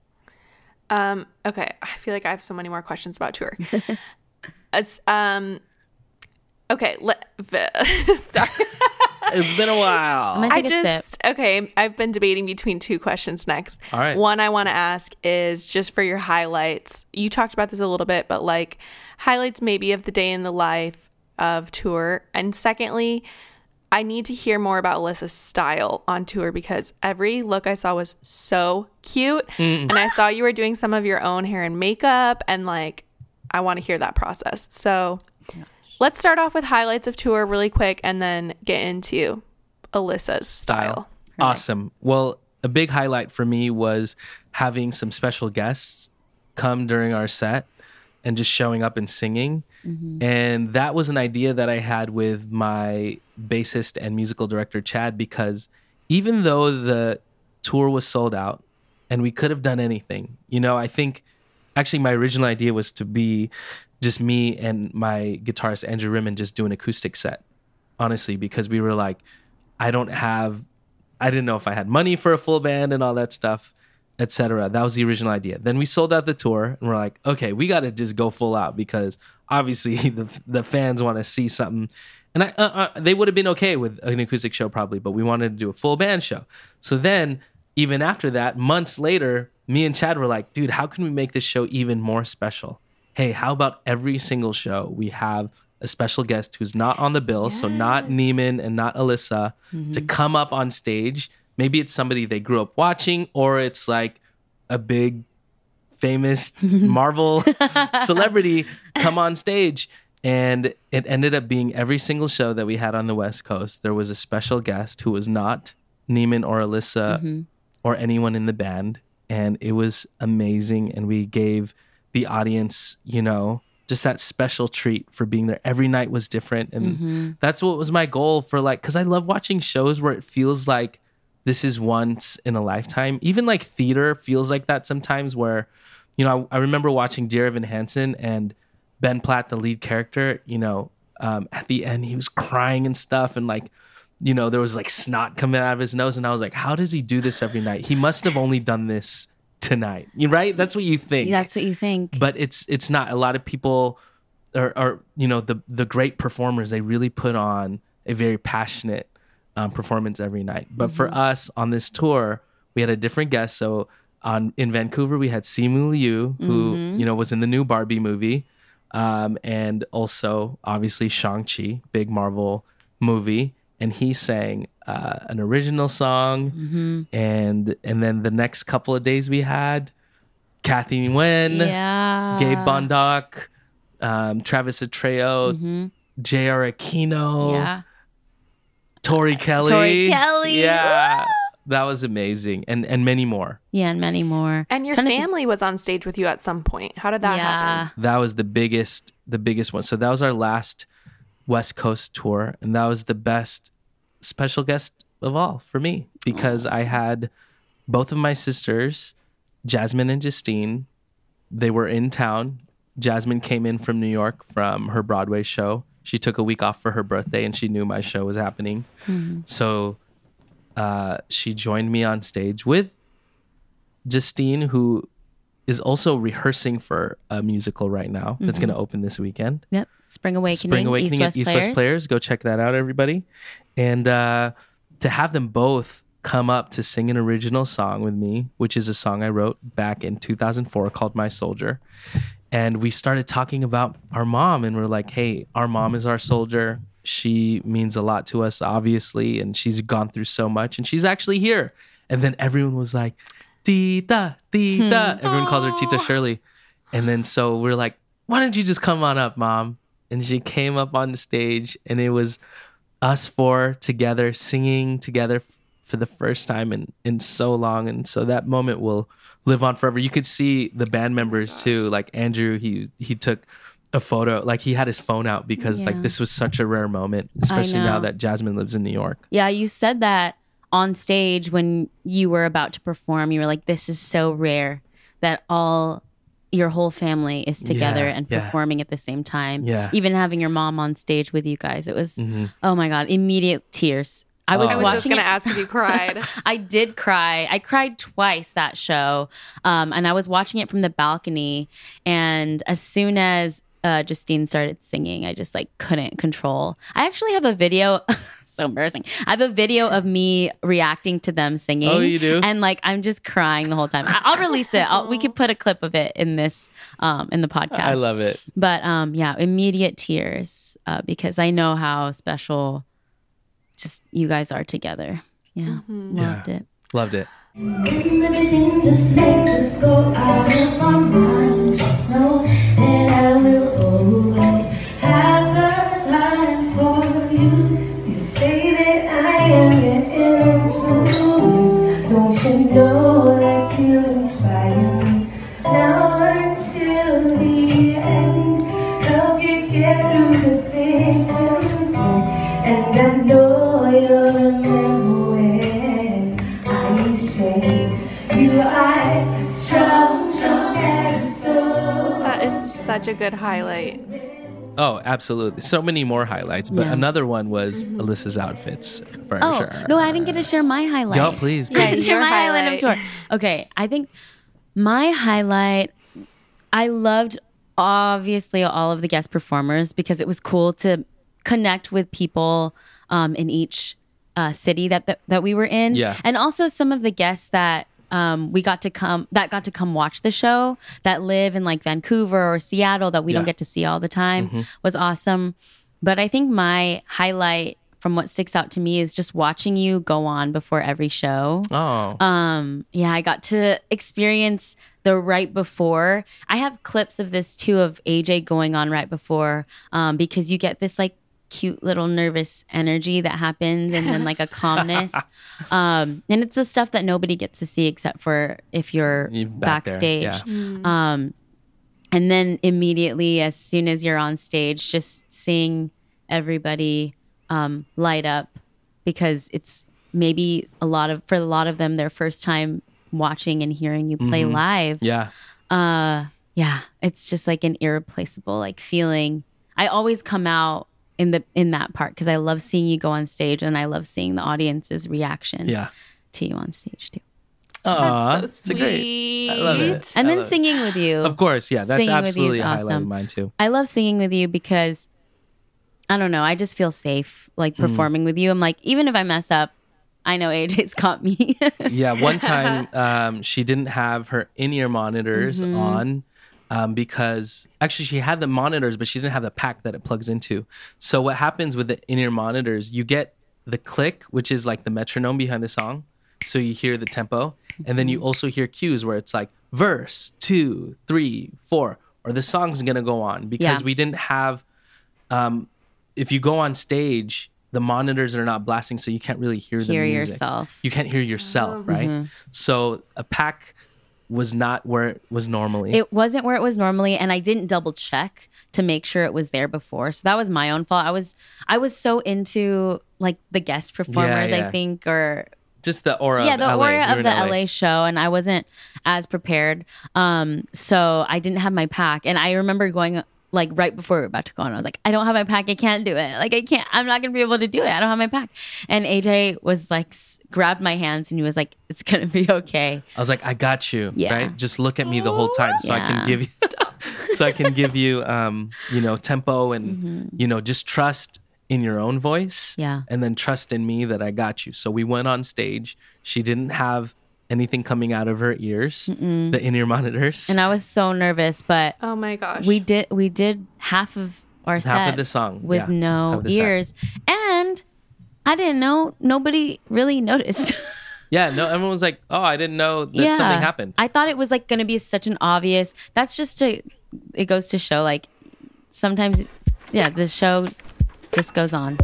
Um, okay, I feel like I have so many more questions about tour. As um, okay, let, sorry. It's been a while. I'm gonna I take a just sip. okay. I've been debating between two questions next. All right. One I want to ask is just for your highlights. You talked about this a little bit, but like highlights maybe of the day in the life of tour. And secondly, I need to hear more about Alyssa's style on tour because every look I saw was so cute. Mm. And I saw you were doing some of your own hair and makeup, and like I want to hear that process. So let's start off with highlights of tour really quick and then get into Alyssa's style. Awesome. Well, a big highlight for me was having some special guests come during our set and just showing up and singing. Mm-hmm. And that was an idea that I had with my bassist and musical director, Chad, because even though the tour was sold out and we could have done anything, you know, I think actually my original idea was to be just me and my guitarist, Andrew Rimmen, just do an acoustic set, honestly, because we were like, I don't have, I didn't know if I had money for a full band and all that stuff, et cetera. That was the original idea. Then we sold out the tour and we're like, okay, we got to just go full out because obviously the the fans want to see something. And I, uh, uh, they would have been okay with an acoustic show probably, but we wanted to do a full band show. So then even after that, months later, me and Chad were like, dude, how can we make this show even more special? Hey, how about every single show we have a special guest who's not on the bill, so not Neiman and not Alyssa, to come up on stage. Maybe it's somebody they grew up watching, or it's like a big famous Marvel celebrity come on stage. And it ended up being every single show that we had on the West Coast, there was a special guest who was not Neiman or Alyssa or anyone in the band. And it was amazing. And we gave the audience, you know, just that special treat for being there. Every night was different. And that's what was my goal for like, because I love watching shows where it feels like this is once in a lifetime. Even like theater feels like that sometimes where, you know, I, I remember watching Dear Evan Hansen and Ben Platt, the lead character, you know, um, at the end, he was crying and stuff. And like, you know, there was like snot coming out of his nose. And I was like, how does he do this every night? He must have only done this tonight. You right? That's what you think. That's what you think. But it's it's not. A lot of people are, are you know, the the great performers, they really put on a very passionate um, performance every night. But for us on this tour, we had a different guest. So on in Vancouver, we had Simu Liu, who, you know, was in the new Barbie movie. Um, and also obviously Shang-Chi, big Marvel movie. And he sang uh, an original song. Mm-hmm. And and then the next couple of days we had Kathy Nguyen, Yeah. Gabe Bondoc, um, Travis Atreo, J R. Aquino, Yeah. Tori Kelly. Tori Kelly. Yeah. That was amazing. And and many more. Yeah, and many more. And your Trying to think- family was on stage with you at some point. How did that yeah. happen? That was the biggest, the biggest one. So that was our last West Coast tour, and that was the best special guest of all for me because I had both of my sisters Jasmine and Justine, they were in town. Jasmine came in from New York from her Broadway show. She took a week off for her birthday and she knew my show was happening. Mm-hmm. So uh, she joined me on stage with Justine, who is also rehearsing for a musical right now mm-hmm. that's going to open this weekend. Yep. Spring Awakening. Spring Awakening East at East West Players. Go check that out, everybody. And uh, to have them both come up to sing an original song with me, which is a song I wrote back in two thousand four called My Soldier. And we started talking about our mom, and we're like, hey, our mom is our soldier. She means a lot to us, obviously, and she's gone through so much, and she's actually here. And then everyone was like, Tita, Tita. Hmm. Everyone calls her Tita Shirley. And then so we're like, why don't you just come on up, Mom? And she came up on the stage, and it was us four together singing together f- for the first time in, in so long. And so that moment will live on forever. You could see the band members too. Like Andrew, he he took a photo, like he had his phone out because yeah. like this was such a rare moment, especially now that Jasmine lives in New York. Yeah, you said that on stage when you were about to perform. You were like, this is so rare that all your whole family is together yeah, and yeah. performing at the same time. Yeah. Even having your mom on stage with you guys. It was, mm-hmm. oh my God, immediate tears. I was, I was watching just going to it. ask if you cried. I did cry. I cried twice that show. Um, and I was watching it from the balcony. And as soon as uh, Justine started singing, I just like couldn't control. I actually have a video. So embarrassing. I have a video of me reacting to them singing. Oh, you do? And like, I'm just crying the whole time. I- I'll release it. I'll, we could put a clip of it in this, um, in the podcast. I love it. But um, yeah, immediate tears uh, because I know how special just you guys are together. Yeah. Mm-hmm. Loved yeah. it. Loved it. Everything just makes us go out of our mind. Just know that I will always have the time for you. You say that I am your influence. Don't you know that you inspire me now until the end? Help you get through the thick and thin. And I know you'll remember when I say you are strong, strong as a soul. That is such a good highlight. Oh, absolutely. So many more highlights. But Yeah. another one was Alyssa's outfits for Oh, sure. no, I didn't get to share my highlight. Yo, please. Yeah, please. share Your my highlight of highlight. tour. Okay, I think my highlight, I loved obviously all of the guest performers because it was cool to connect with people um, in each uh, city that, that that we were in. Yeah. And also some of the guests that um, we got to come, that got to come watch the show, that live in like Vancouver or Seattle that we Yeah. don't get to see all the time Mm-hmm. was awesome. But I think my highlight from what sticks out to me is just watching you go on before every show. Oh. Um, yeah, I got to experience the right before. I have clips of this too of A J going on right before um, because you get this like cute little nervous energy that happens and then like a calmness. Um, and it's the stuff that nobody gets to see except for if you're You back there, backstage. yeah. Um, and then immediately as soon as you're on stage, just seeing everybody um, light up because it's maybe a lot of, for a lot of them, their first time watching and hearing you play Mm-hmm. live. Yeah. Uh, yeah, it's just like an irreplaceable like feeling. I always come out in the in that part because I love seeing you go on stage and I love seeing the audience's reaction Yeah. to you on stage too. Aw, That's it's so a great. I love it. And I then love it. singing with you. Of course, yeah. That's Singing with you is absolutely a highlight awesome. of mine too. I love singing with you because I don't know, I just feel safe like performing with you. I'm like, even if I mess up, I know A J's got me. Yeah, one time um, she didn't have her in-ear monitors Mm-hmm. on um, because actually she had the monitors, but she didn't have the pack that it plugs into. So what happens with the in-ear monitors, you get the click, which is like the metronome behind the song. So you hear the tempo, and then you Mm-hmm. also hear cues where it's like verse, two, three, four, or the song's gonna go on because Yeah. we didn't have, um, if you go on stage, the monitors are not blasting, so you can't really hear, the Hear music. yourself. You can't hear yourself, right? So a pack was not where it was normally. It wasn't where it was normally, and I didn't double check to make sure it was there before. So that was my own fault. I was I was so into like the guest performers, yeah. I think, or just the aura. yeah, of the L A. aura You were of in the L A. L A show, and I wasn't as prepared. Um, so I didn't have my pack, and I remember going like right before we were about to go on. I was like, I don't have my pack. I can't do it. Like I can't. I'm not gonna be able to do it. I don't have my pack. And A J was like, s- grabbed my hands, and he was like, "It's gonna be okay." I was like, I got you. Yeah. Right. Just look at me the whole time, so I Yeah. can give you, so I can give you, um, you know, tempo and Mm-hmm. you know, just trust in your own voice. Yeah. And then trust in me that I got you. So we went on stage. She didn't have anything coming out of her ears, the in-ear monitors. And I was so nervous, but Oh my gosh. we did we did half of our set Half of the song, with yeah, half no of the set. ears, and I didn't know. Nobody really noticed. Yeah, no, everyone was like, "Oh, I didn't know that something happened." I thought it was like going to be such an obvious. That's just to. It goes to show like sometimes, yeah, the show just goes on.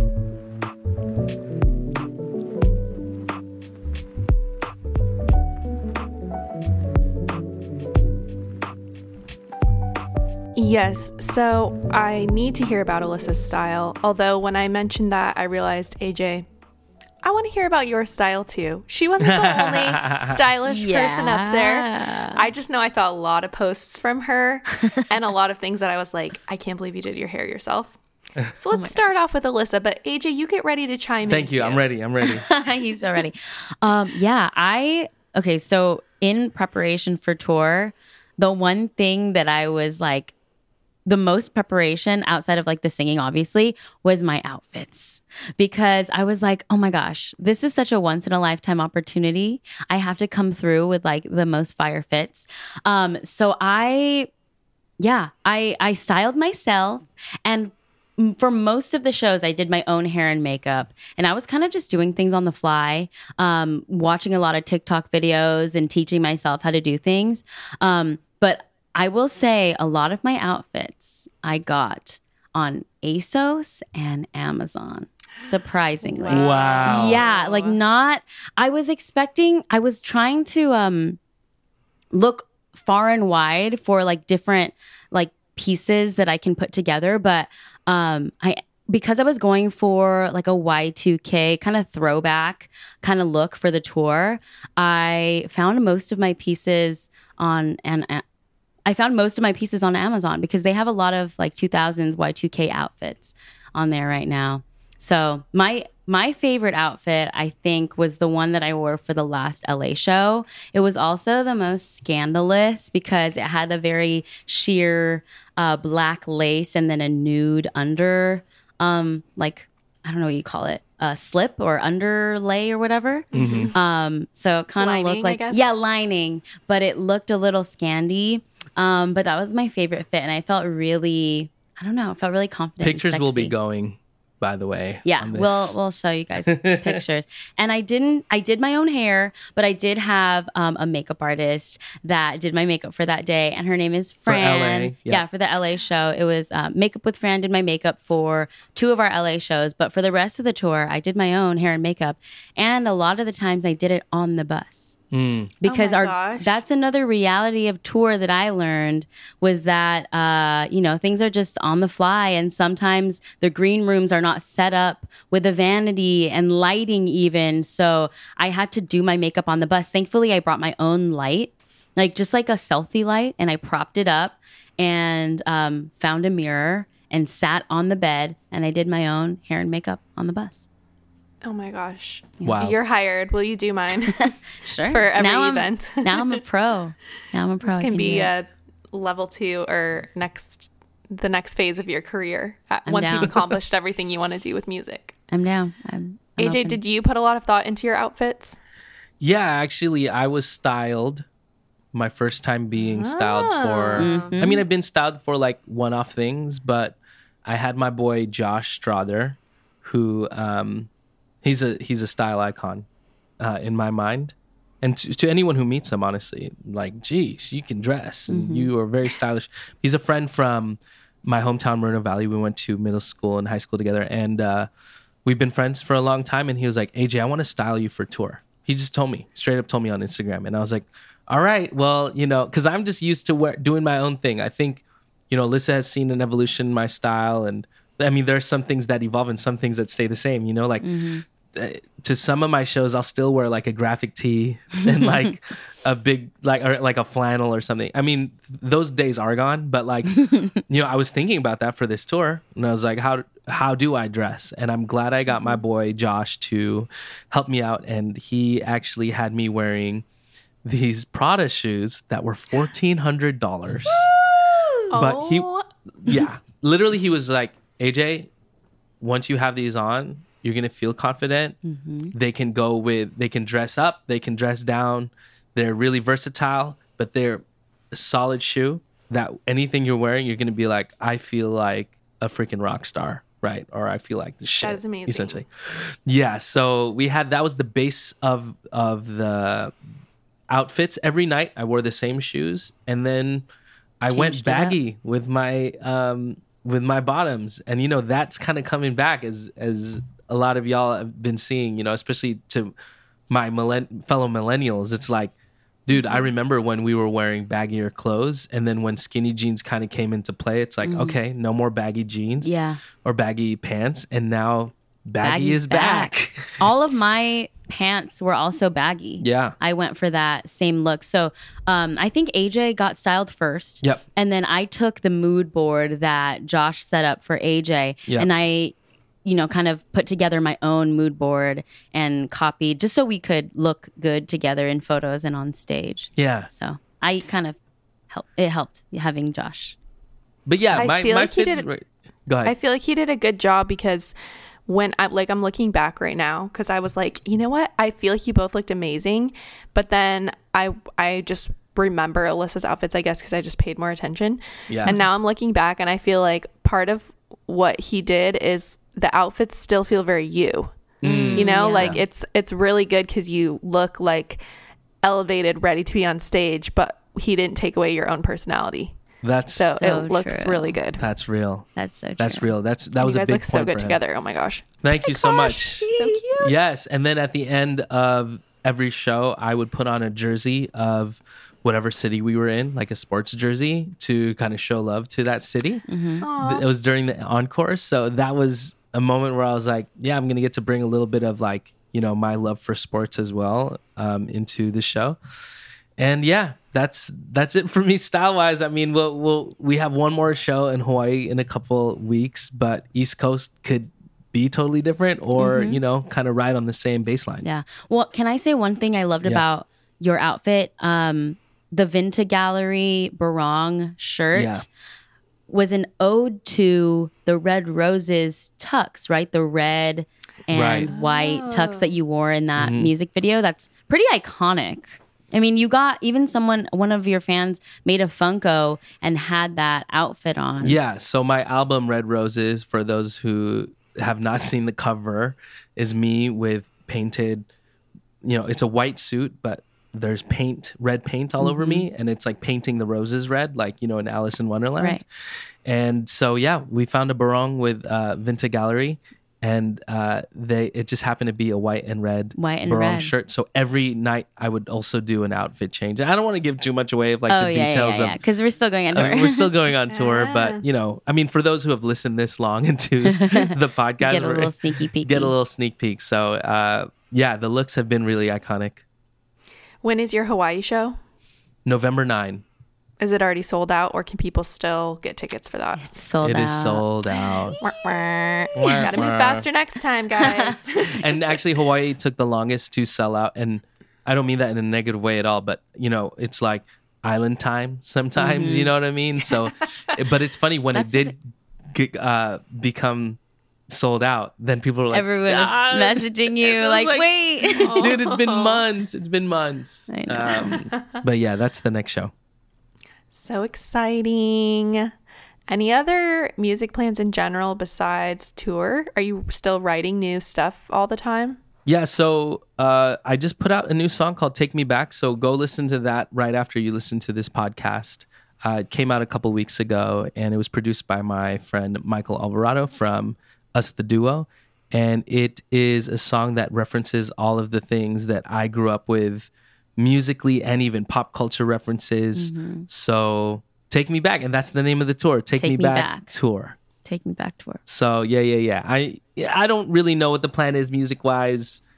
Yes, so I need to hear about Alyssa's style. Although when I mentioned that, I realized, A J, I want to hear about your style too. She wasn't the only stylish person up there. Yeah. I just know I saw a lot of posts from her and a lot of things that I was like, I can't believe you did your hair yourself. So let's start off with Alyssa. But A J, you get ready to chime in. Thank you. too. I'm ready. I'm ready. He's so ready. Um, yeah, I okay. So in preparation for tour, the one thing that I was like the most preparation outside of like the singing, obviously, was my outfits, because I was like, oh my gosh, this is such a once in a lifetime opportunity. I have to come through with like the most fire fits. Um, so I, yeah, I I styled myself, and for most of the shows, I did my own hair and makeup, and I was kind of just doing things on the fly, um, watching a lot of TikTok videos and teaching myself how to do things. Um, but I will say a lot of my outfits I got on ASOS and Amazon, surprisingly. Wow. Yeah, like not, I was expecting, I was trying to um look far and wide for like different like pieces that I can put together, but um I because I was going for like a Y two K kind of throwback kind of look for the tour, I found most of my pieces on and I found most of my pieces on Amazon, because they have a lot of like two thousands Y two K outfits on there right now. So my my favorite outfit, I think, was the one that I wore for the last L A show. It was also the most scandalous because it had a very sheer uh, black lace and then a nude under, um, like, I don't know what you call it, a slip or underlay or whatever. Mm-hmm. Um, so it kind of Lining, looked I like, guess? yeah, lining, but it looked a little scandy. Um, but that was my favorite fit, and I felt really, I don't know, I felt really confident. and Pictures will be sexy. going, by the way. Yeah, on this. we'll we'll show you guys pictures. And I didn't I did my own hair, but I did have um, a makeup artist that did my makeup for that day, and her name is For Fran. L A, yeah. yeah. for the L A show. It was uh, Makeup with Fran did my makeup for two of our L A shows, but for the rest of the tour, I did my own hair and makeup, and a lot of the times I did it on the bus. Mm. Because Oh my our gosh. that's another reality of tour that I learned, was that uh, you know, things are just on the fly, and sometimes the green rooms are not set up with a vanity and lighting even. So I had to do my makeup on the bus. Thankfully, I brought my own light, like just like a selfie light, and I propped it up and um, found a mirror and sat on the bed, and I did my own hair and makeup on the bus. Oh my gosh. Wow. You're hired. Will you do mine? Sure. For every now I'm- event. now I'm a pro. Now I'm a pro. This I can do be it. a level two or next the next phase of your career uh, I'm once down. you've accomplished everything you want to do with music. I'm down. I'm, I'm A J, open. did you put a lot of thought into your outfits? Yeah, actually, I was styled my first time being styled for. Mm-hmm. I mean, I've been styled for like one off things, but I had my boy Josh Strother, who um, he's a he's a style icon uh, in my mind. And to, to anyone who meets him, honestly, like, geez, you can dress and you are very stylish. He's a friend from my hometown, Moreno Valley. We went to middle school and high school together, and uh, we've been friends for a long time. And he was like, A J, I want to style you for tour. He just told me, straight up told me on Instagram. And I was like, all right, well, you know, because I'm just used to wear, doing my own thing. I think, you know, Alyssa has seen an evolution in my style. And I mean, there are some things that evolve and some things that stay the same, you know, like uh, to some of my shows, I'll still wear like a graphic tee and like a big like or like a flannel or something. I mean, those days are gone, but like you know, I was thinking about that for this tour, and I was like, how how do I dress? And I'm glad I got my boy Josh to help me out, and he actually had me wearing these Prada shoes that were fourteen hundred dollars. But he, yeah, literally, he was like, A J, once you have these on, you're gonna feel confident. Mm-hmm. They can go with, they can dress up, they can dress down. They're really versatile, but they're a solid shoe that anything you're wearing, you're gonna be like, I feel like a freaking rock star, right? Or I feel like the shit. That is amazing. Essentially, yeah. So we had that was the base of of the outfits. Every night I wore the same shoes, and then I Changed went it baggy with my um with my bottoms, and you know that's kind of coming back as as a lot of y'all have been seeing, you know, especially to my millenn- fellow millennials. It's like, dude, I remember when we were wearing baggier clothes, and then when skinny jeans kind of came into play, it's like, mm-hmm. okay, no more baggy jeans, yeah, or baggy pants, and now baggy Baggy's is back. back. All of my pants were also baggy. Yeah. I went for that same look. So um, I think A J got styled first. Yep. And then I took the mood board that Josh set up for A J. Yep. And I, you know, kind of put together my own mood board and copied just so we could look good together in photos and on stage. Yeah. So I kind of helped. It helped having Josh. But yeah, I my, feel my like he fits did- were- Go ahead. I feel like he did a good job because when I like I'm looking back right now because I was like, you know what? I feel like you both looked amazing, but then I I just remember Alyssa's outfits, I guess, because I just paid more attention. Yeah. And now I'm looking back and I feel like part of what he did is the outfits still feel very you. Mm, you know, yeah. like it's it's really good because you look like elevated, ready to be on stage, but he didn't take away your own personality. That's So, So it looks true. really good. that's real. That's so true. That's real. That's that was you a guys big look so point good for him. together. Oh my gosh. Thank you so much. So cute. Yes, and then at the end of every show, I would put on a jersey of whatever city we were in, like a sports jersey, to kind of show love to that city. Aw. It was during the encore, so that was a moment where I was like, "Yeah, I'm gonna get to bring a little bit of like, you know, my love for sports as well um, into the show." And yeah, that's that's it for me style wise. I mean, we'll, we'll we have one more show in Hawaii in a couple weeks, but East Coast could be totally different, or Mm-hmm. you know, kind of ride on the same baseline. Yeah. Well, can I say one thing I loved Yeah. about your outfit? Um, the Vinta Gallery Barong shirt Yeah. was an ode to the Red Roses tux, right? The red and Right. white tux that you wore in that Mhm. music video. That's pretty iconic. I mean, you got even someone, one of your fans made a Funko and had that outfit on. Yeah. So my album Red Roses, for those who have not seen the cover, is me with painted, you know, it's a white suit, but there's paint, red paint all over me, and it's like painting the roses red, like, you know, in Alice in Wonderland. Right. And so yeah, we found a barong with uh, Vinta Gallery, and uh, they it just happened to be a white and red White and barong red. shirt. So every night I would also do an outfit change. I don't want to give too much away of like Oh, the yeah, details yeah, yeah. of Because we're still going on I tour. mean, we're still going on tour, Ah. but you know, I mean, for those who have listened this long into the podcast, Get a we're- little sneaky peeky. get a little sneak peek. So, uh, yeah, the looks have been really iconic. When is your Hawaii show? November ninth. Is it already sold out, or can people still get tickets for that? sold It out. is sold out. Gotta move faster next time, guys. And actually, Hawaii took the longest to sell out. And I don't mean that in a negative way at all, but you know, it's like island time sometimes, you know what I mean? So, but it's funny when That's it did g- uh, become sold out, then people were like, Everyone was "Ah." messaging you It was like, like, wait. Dude, it's been months. It's been months. I know. Um, but yeah, that's the next show. So exciting. Any other music plans in general besides tour? Are you still writing new stuff all the time? Yeah, so uh, I just put out a new song called Take Me Back. So go listen to that right after you listen to this podcast. Uh, it came out a couple weeks ago, and it was produced by my friend Michael Alvarado from Us the Duo. And it is a song that references all of the things that I grew up with musically and even pop culture references. Mm-hmm. So Take Me Back, and that's the name of the tour, Take, Take Me, Me Back, Back. Tour. Take me back to work. So yeah, yeah, yeah. I yeah, I don't really know what the plan is music wise.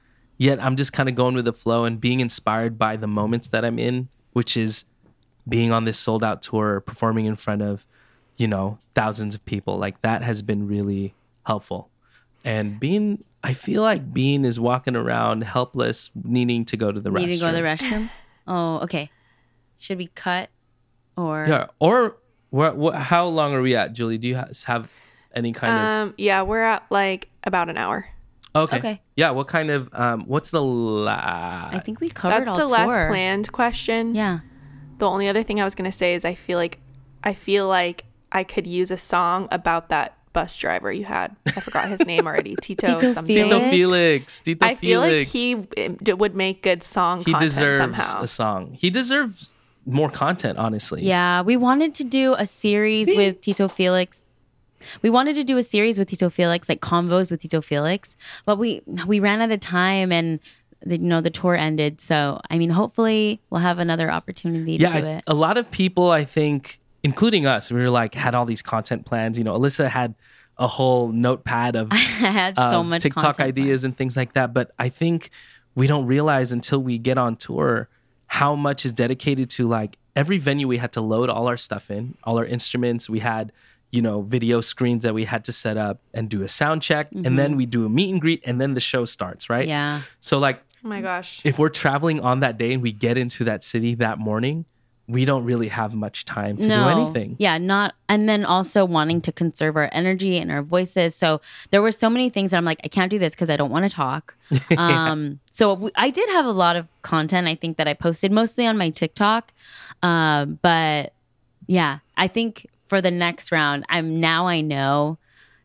yet I'm just kind of going with the flow and being inspired by the moments that I'm in, which is being on this sold out tour, performing in front of, you know, thousands of people. Like that has been really helpful. And Bean, I feel like Bean is walking around helpless, needing to go to the restroom. Need to go to the restroom? Oh, okay. Should we cut or? Yeah. Or wh- wh- how long are we at, Julie? Do you ha- have any kind of? Um, yeah, we're at like about an hour. Okay. Okay. Yeah. What kind of? Um. What's the last? I think we covered That's all the last tour. planned question. Yeah. The only other thing I was gonna say is I feel like I feel like I could use a song about that bus driver you had. I forgot his name already. Tito, Tito something. Felix? Tito Felix. Tito I feel like Felix. he um, d- would make good song He content deserves somehow. a song. He deserves more content, honestly. Yeah, we wanted to do a series with Tito Felix. We wanted to do a series with Tito Felix, like convos with Tito Felix, but we we ran out of time and the, you know the tour ended. So I mean, hopefully we'll have another opportunity to Yeah. do I, it. a lot of people, I think, including us, we were like had all these content plans. You know, Alyssa had a whole notepad of I had so of much TikTok content ideas and things like that. But I think we don't realize until we get on tour how much is dedicated to like every venue we had to load all our stuff in, all our instruments. We had, you know, video screens that we had to set up and do a sound check. And then we do a meet and greet and then the show starts, right? planned. Yeah. So like Oh my gosh. if we're traveling on that day and we get into that city that morning, we don't really have much time to no. do anything. Yeah, not and then also wanting to conserve our energy and our voices. So there were so many things that I'm like, I can't do this because I don't want to talk. Um, so we, I did have a lot of content. I think that I posted mostly on my TikTok, um, but yeah, I think for the next round, I'm now I know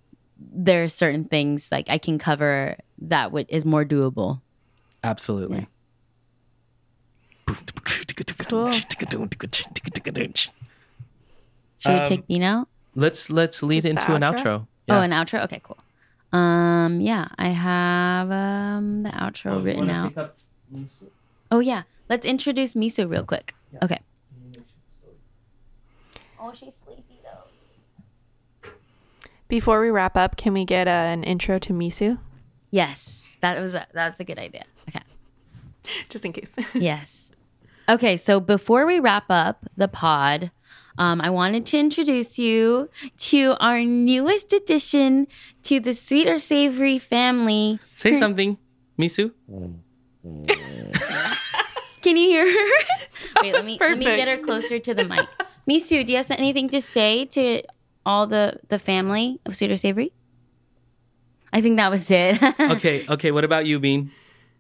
there are certain things like I can cover that w- is more doable. Absolutely. Cool. Should we Um, take Bean out? Let's let's lead Just the into an outro? outro. Oh, an outro? Okay, cool. Um, yeah, I have um the outro written out. Oh yeah, let's introduce Misu real quick. Okay. Oh, she's sleepy though. Before we wrap up, can we get uh, an intro to Misu? Yes, that was a, that's a good idea. Okay. Just in case. Yes. Okay, so before we wrap up the pod, um, I wanted to introduce you to our newest addition to the Sweet or Savory family. Say something, Misu. Can you hear her? Wait, let was me let me get her perfect. closer to the mic. Misu, do you have anything to say to all the the family of Sweet or Savory? I think that was it. Okay, okay. What about you, Bean?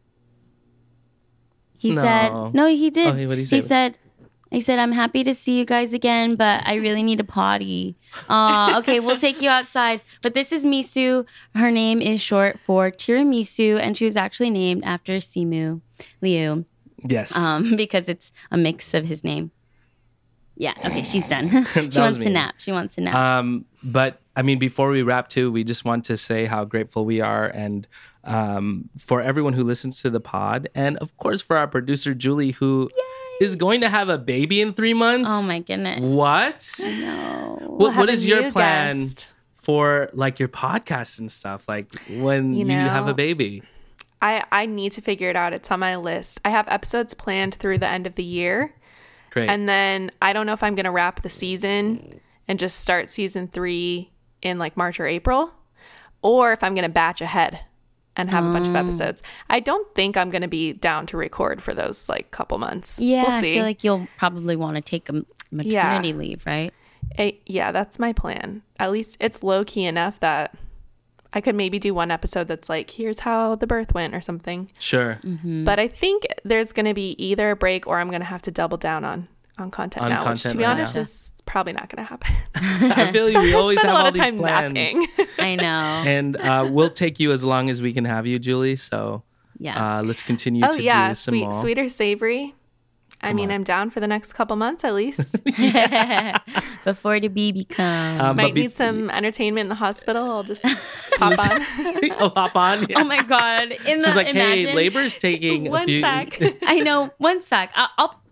He No. said, no, he did. Oh, hey, what'd he say? He said, I said, I'm happy to see you guys again, but I really need a potty. Uh, okay, we'll take you outside. But this is Misu. Her name is short for Tiramisu, and she was actually named after Simu Liu, Yes. um, because it's a mix of his name. Yeah, okay, she's done. she was wants to me. nap. She wants to nap. Um, but I mean, before we wrap too, we just want to say how grateful we are, and um, for everyone who listens to the pod, and of course for our producer Julie, who is going to have a baby in three months. Oh my goodness. What? No. What, have what a is your new plan guest. for like your podcast and stuff? Like when you, You have know, a baby? I, I need to figure it out. It's on my list. I have episodes planned through the end of the year. Great. And then I don't know if I'm going to wrap the season and just start season three in like March or April, or if I'm going to batch ahead and have a bunch of Mm. episodes. I don't think I'm going to be down to record for those like couple months. Yeah, we'll I see. feel like you'll probably want to take a maternity leave, right? Eh, yeah, that's my plan. At least it's low key enough that I could maybe do one episode that's like, here's how the birth went or something. Sure. Mm-hmm. But I think there's going to be either a break or I'm going to have to double down on on content On now, which content to be right honest now. is probably not going to happen. I feel you. We always Spend have a lot all of these time plans. napping. I know. And uh, we'll take you as long as we can have you, Julie. So Yeah. uh, let's continue Oh to yeah, do some sweet, more. sweet or savory. I mean, on. I'm down for the next couple months at least. Before the baby comes. Um, but Might bef- need some entertainment in the hospital. I'll just pop on. oh, hop on. Yeah. Oh my god! In the She's like, imagine, hey, labor's taking a One few. sec. I know one sec. I'll, I'll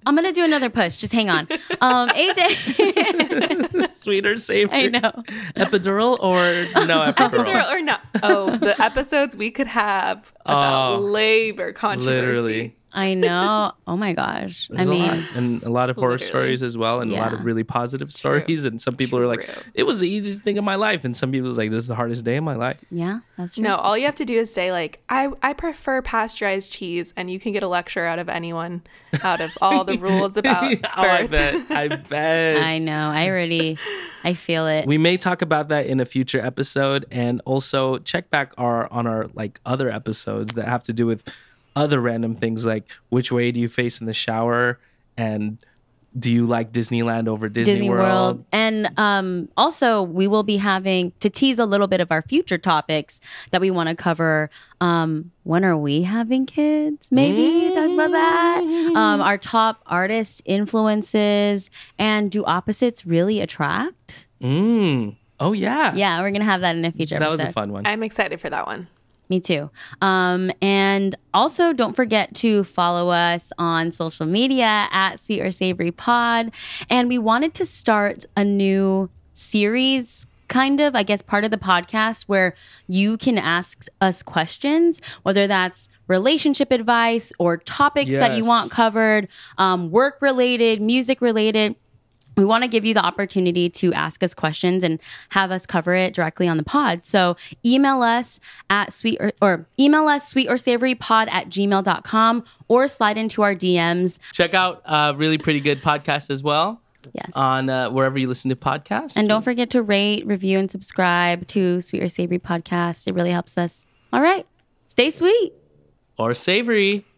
I'm gonna do another push. Just hang on. Um, A J. Sweet or savory? I know. Epidural or no epidural? Epidural or not? Oh, the episodes we could have about Oh, labor controversy. Literally. I know. Oh my gosh. There's I a mean, lot. And a lot of horror Literally. stories as well, and a lot Yeah. of really positive stories. And some people are like, True. it was the easiest thing of my life. And some people are like, this is the hardest day of my life. yeah, that's true. No, all you have to do is say like, I, I prefer pasteurized cheese, and you can get a lecture out of anyone, out of all the rules about oh, birth. I bet. I bet. I know. I already, I feel it. We may talk about that in a future episode, and also check back our on our like other episodes that have to do with other random things, like which way do you face in the shower, and do you like Disneyland over Disney, Disney World. World? And um, also, we will be having to tease a little bit of our future topics that we want to cover. Um, when are we having kids? Maybe talk about that. Um, our top artist influences, and do opposites really attract? Mm. Oh yeah. Yeah, we're gonna have that in a future That episode. was a fun one. I'm excited for that one. Me too. Um, and also, don't forget to follow us on social media at Sweet or Savory Pod. And we wanted to start a new series, kind of, I guess, part of the podcast where you can ask us questions, whether that's relationship advice or topics that you Yes. want covered, um, work related, music related. We want to give you the opportunity to ask us questions and have us cover it directly on the pod. So email us at sweet or, or email us sweet or savory pod at gmail dot com or slide into our D Ms. Check out uh, really pretty good podcast as well Yes. on uh, wherever you listen to podcasts. And don't forget to rate, review, and subscribe to Sweet or Savory Podcast. It really helps us. All right. Stay sweet. or savory.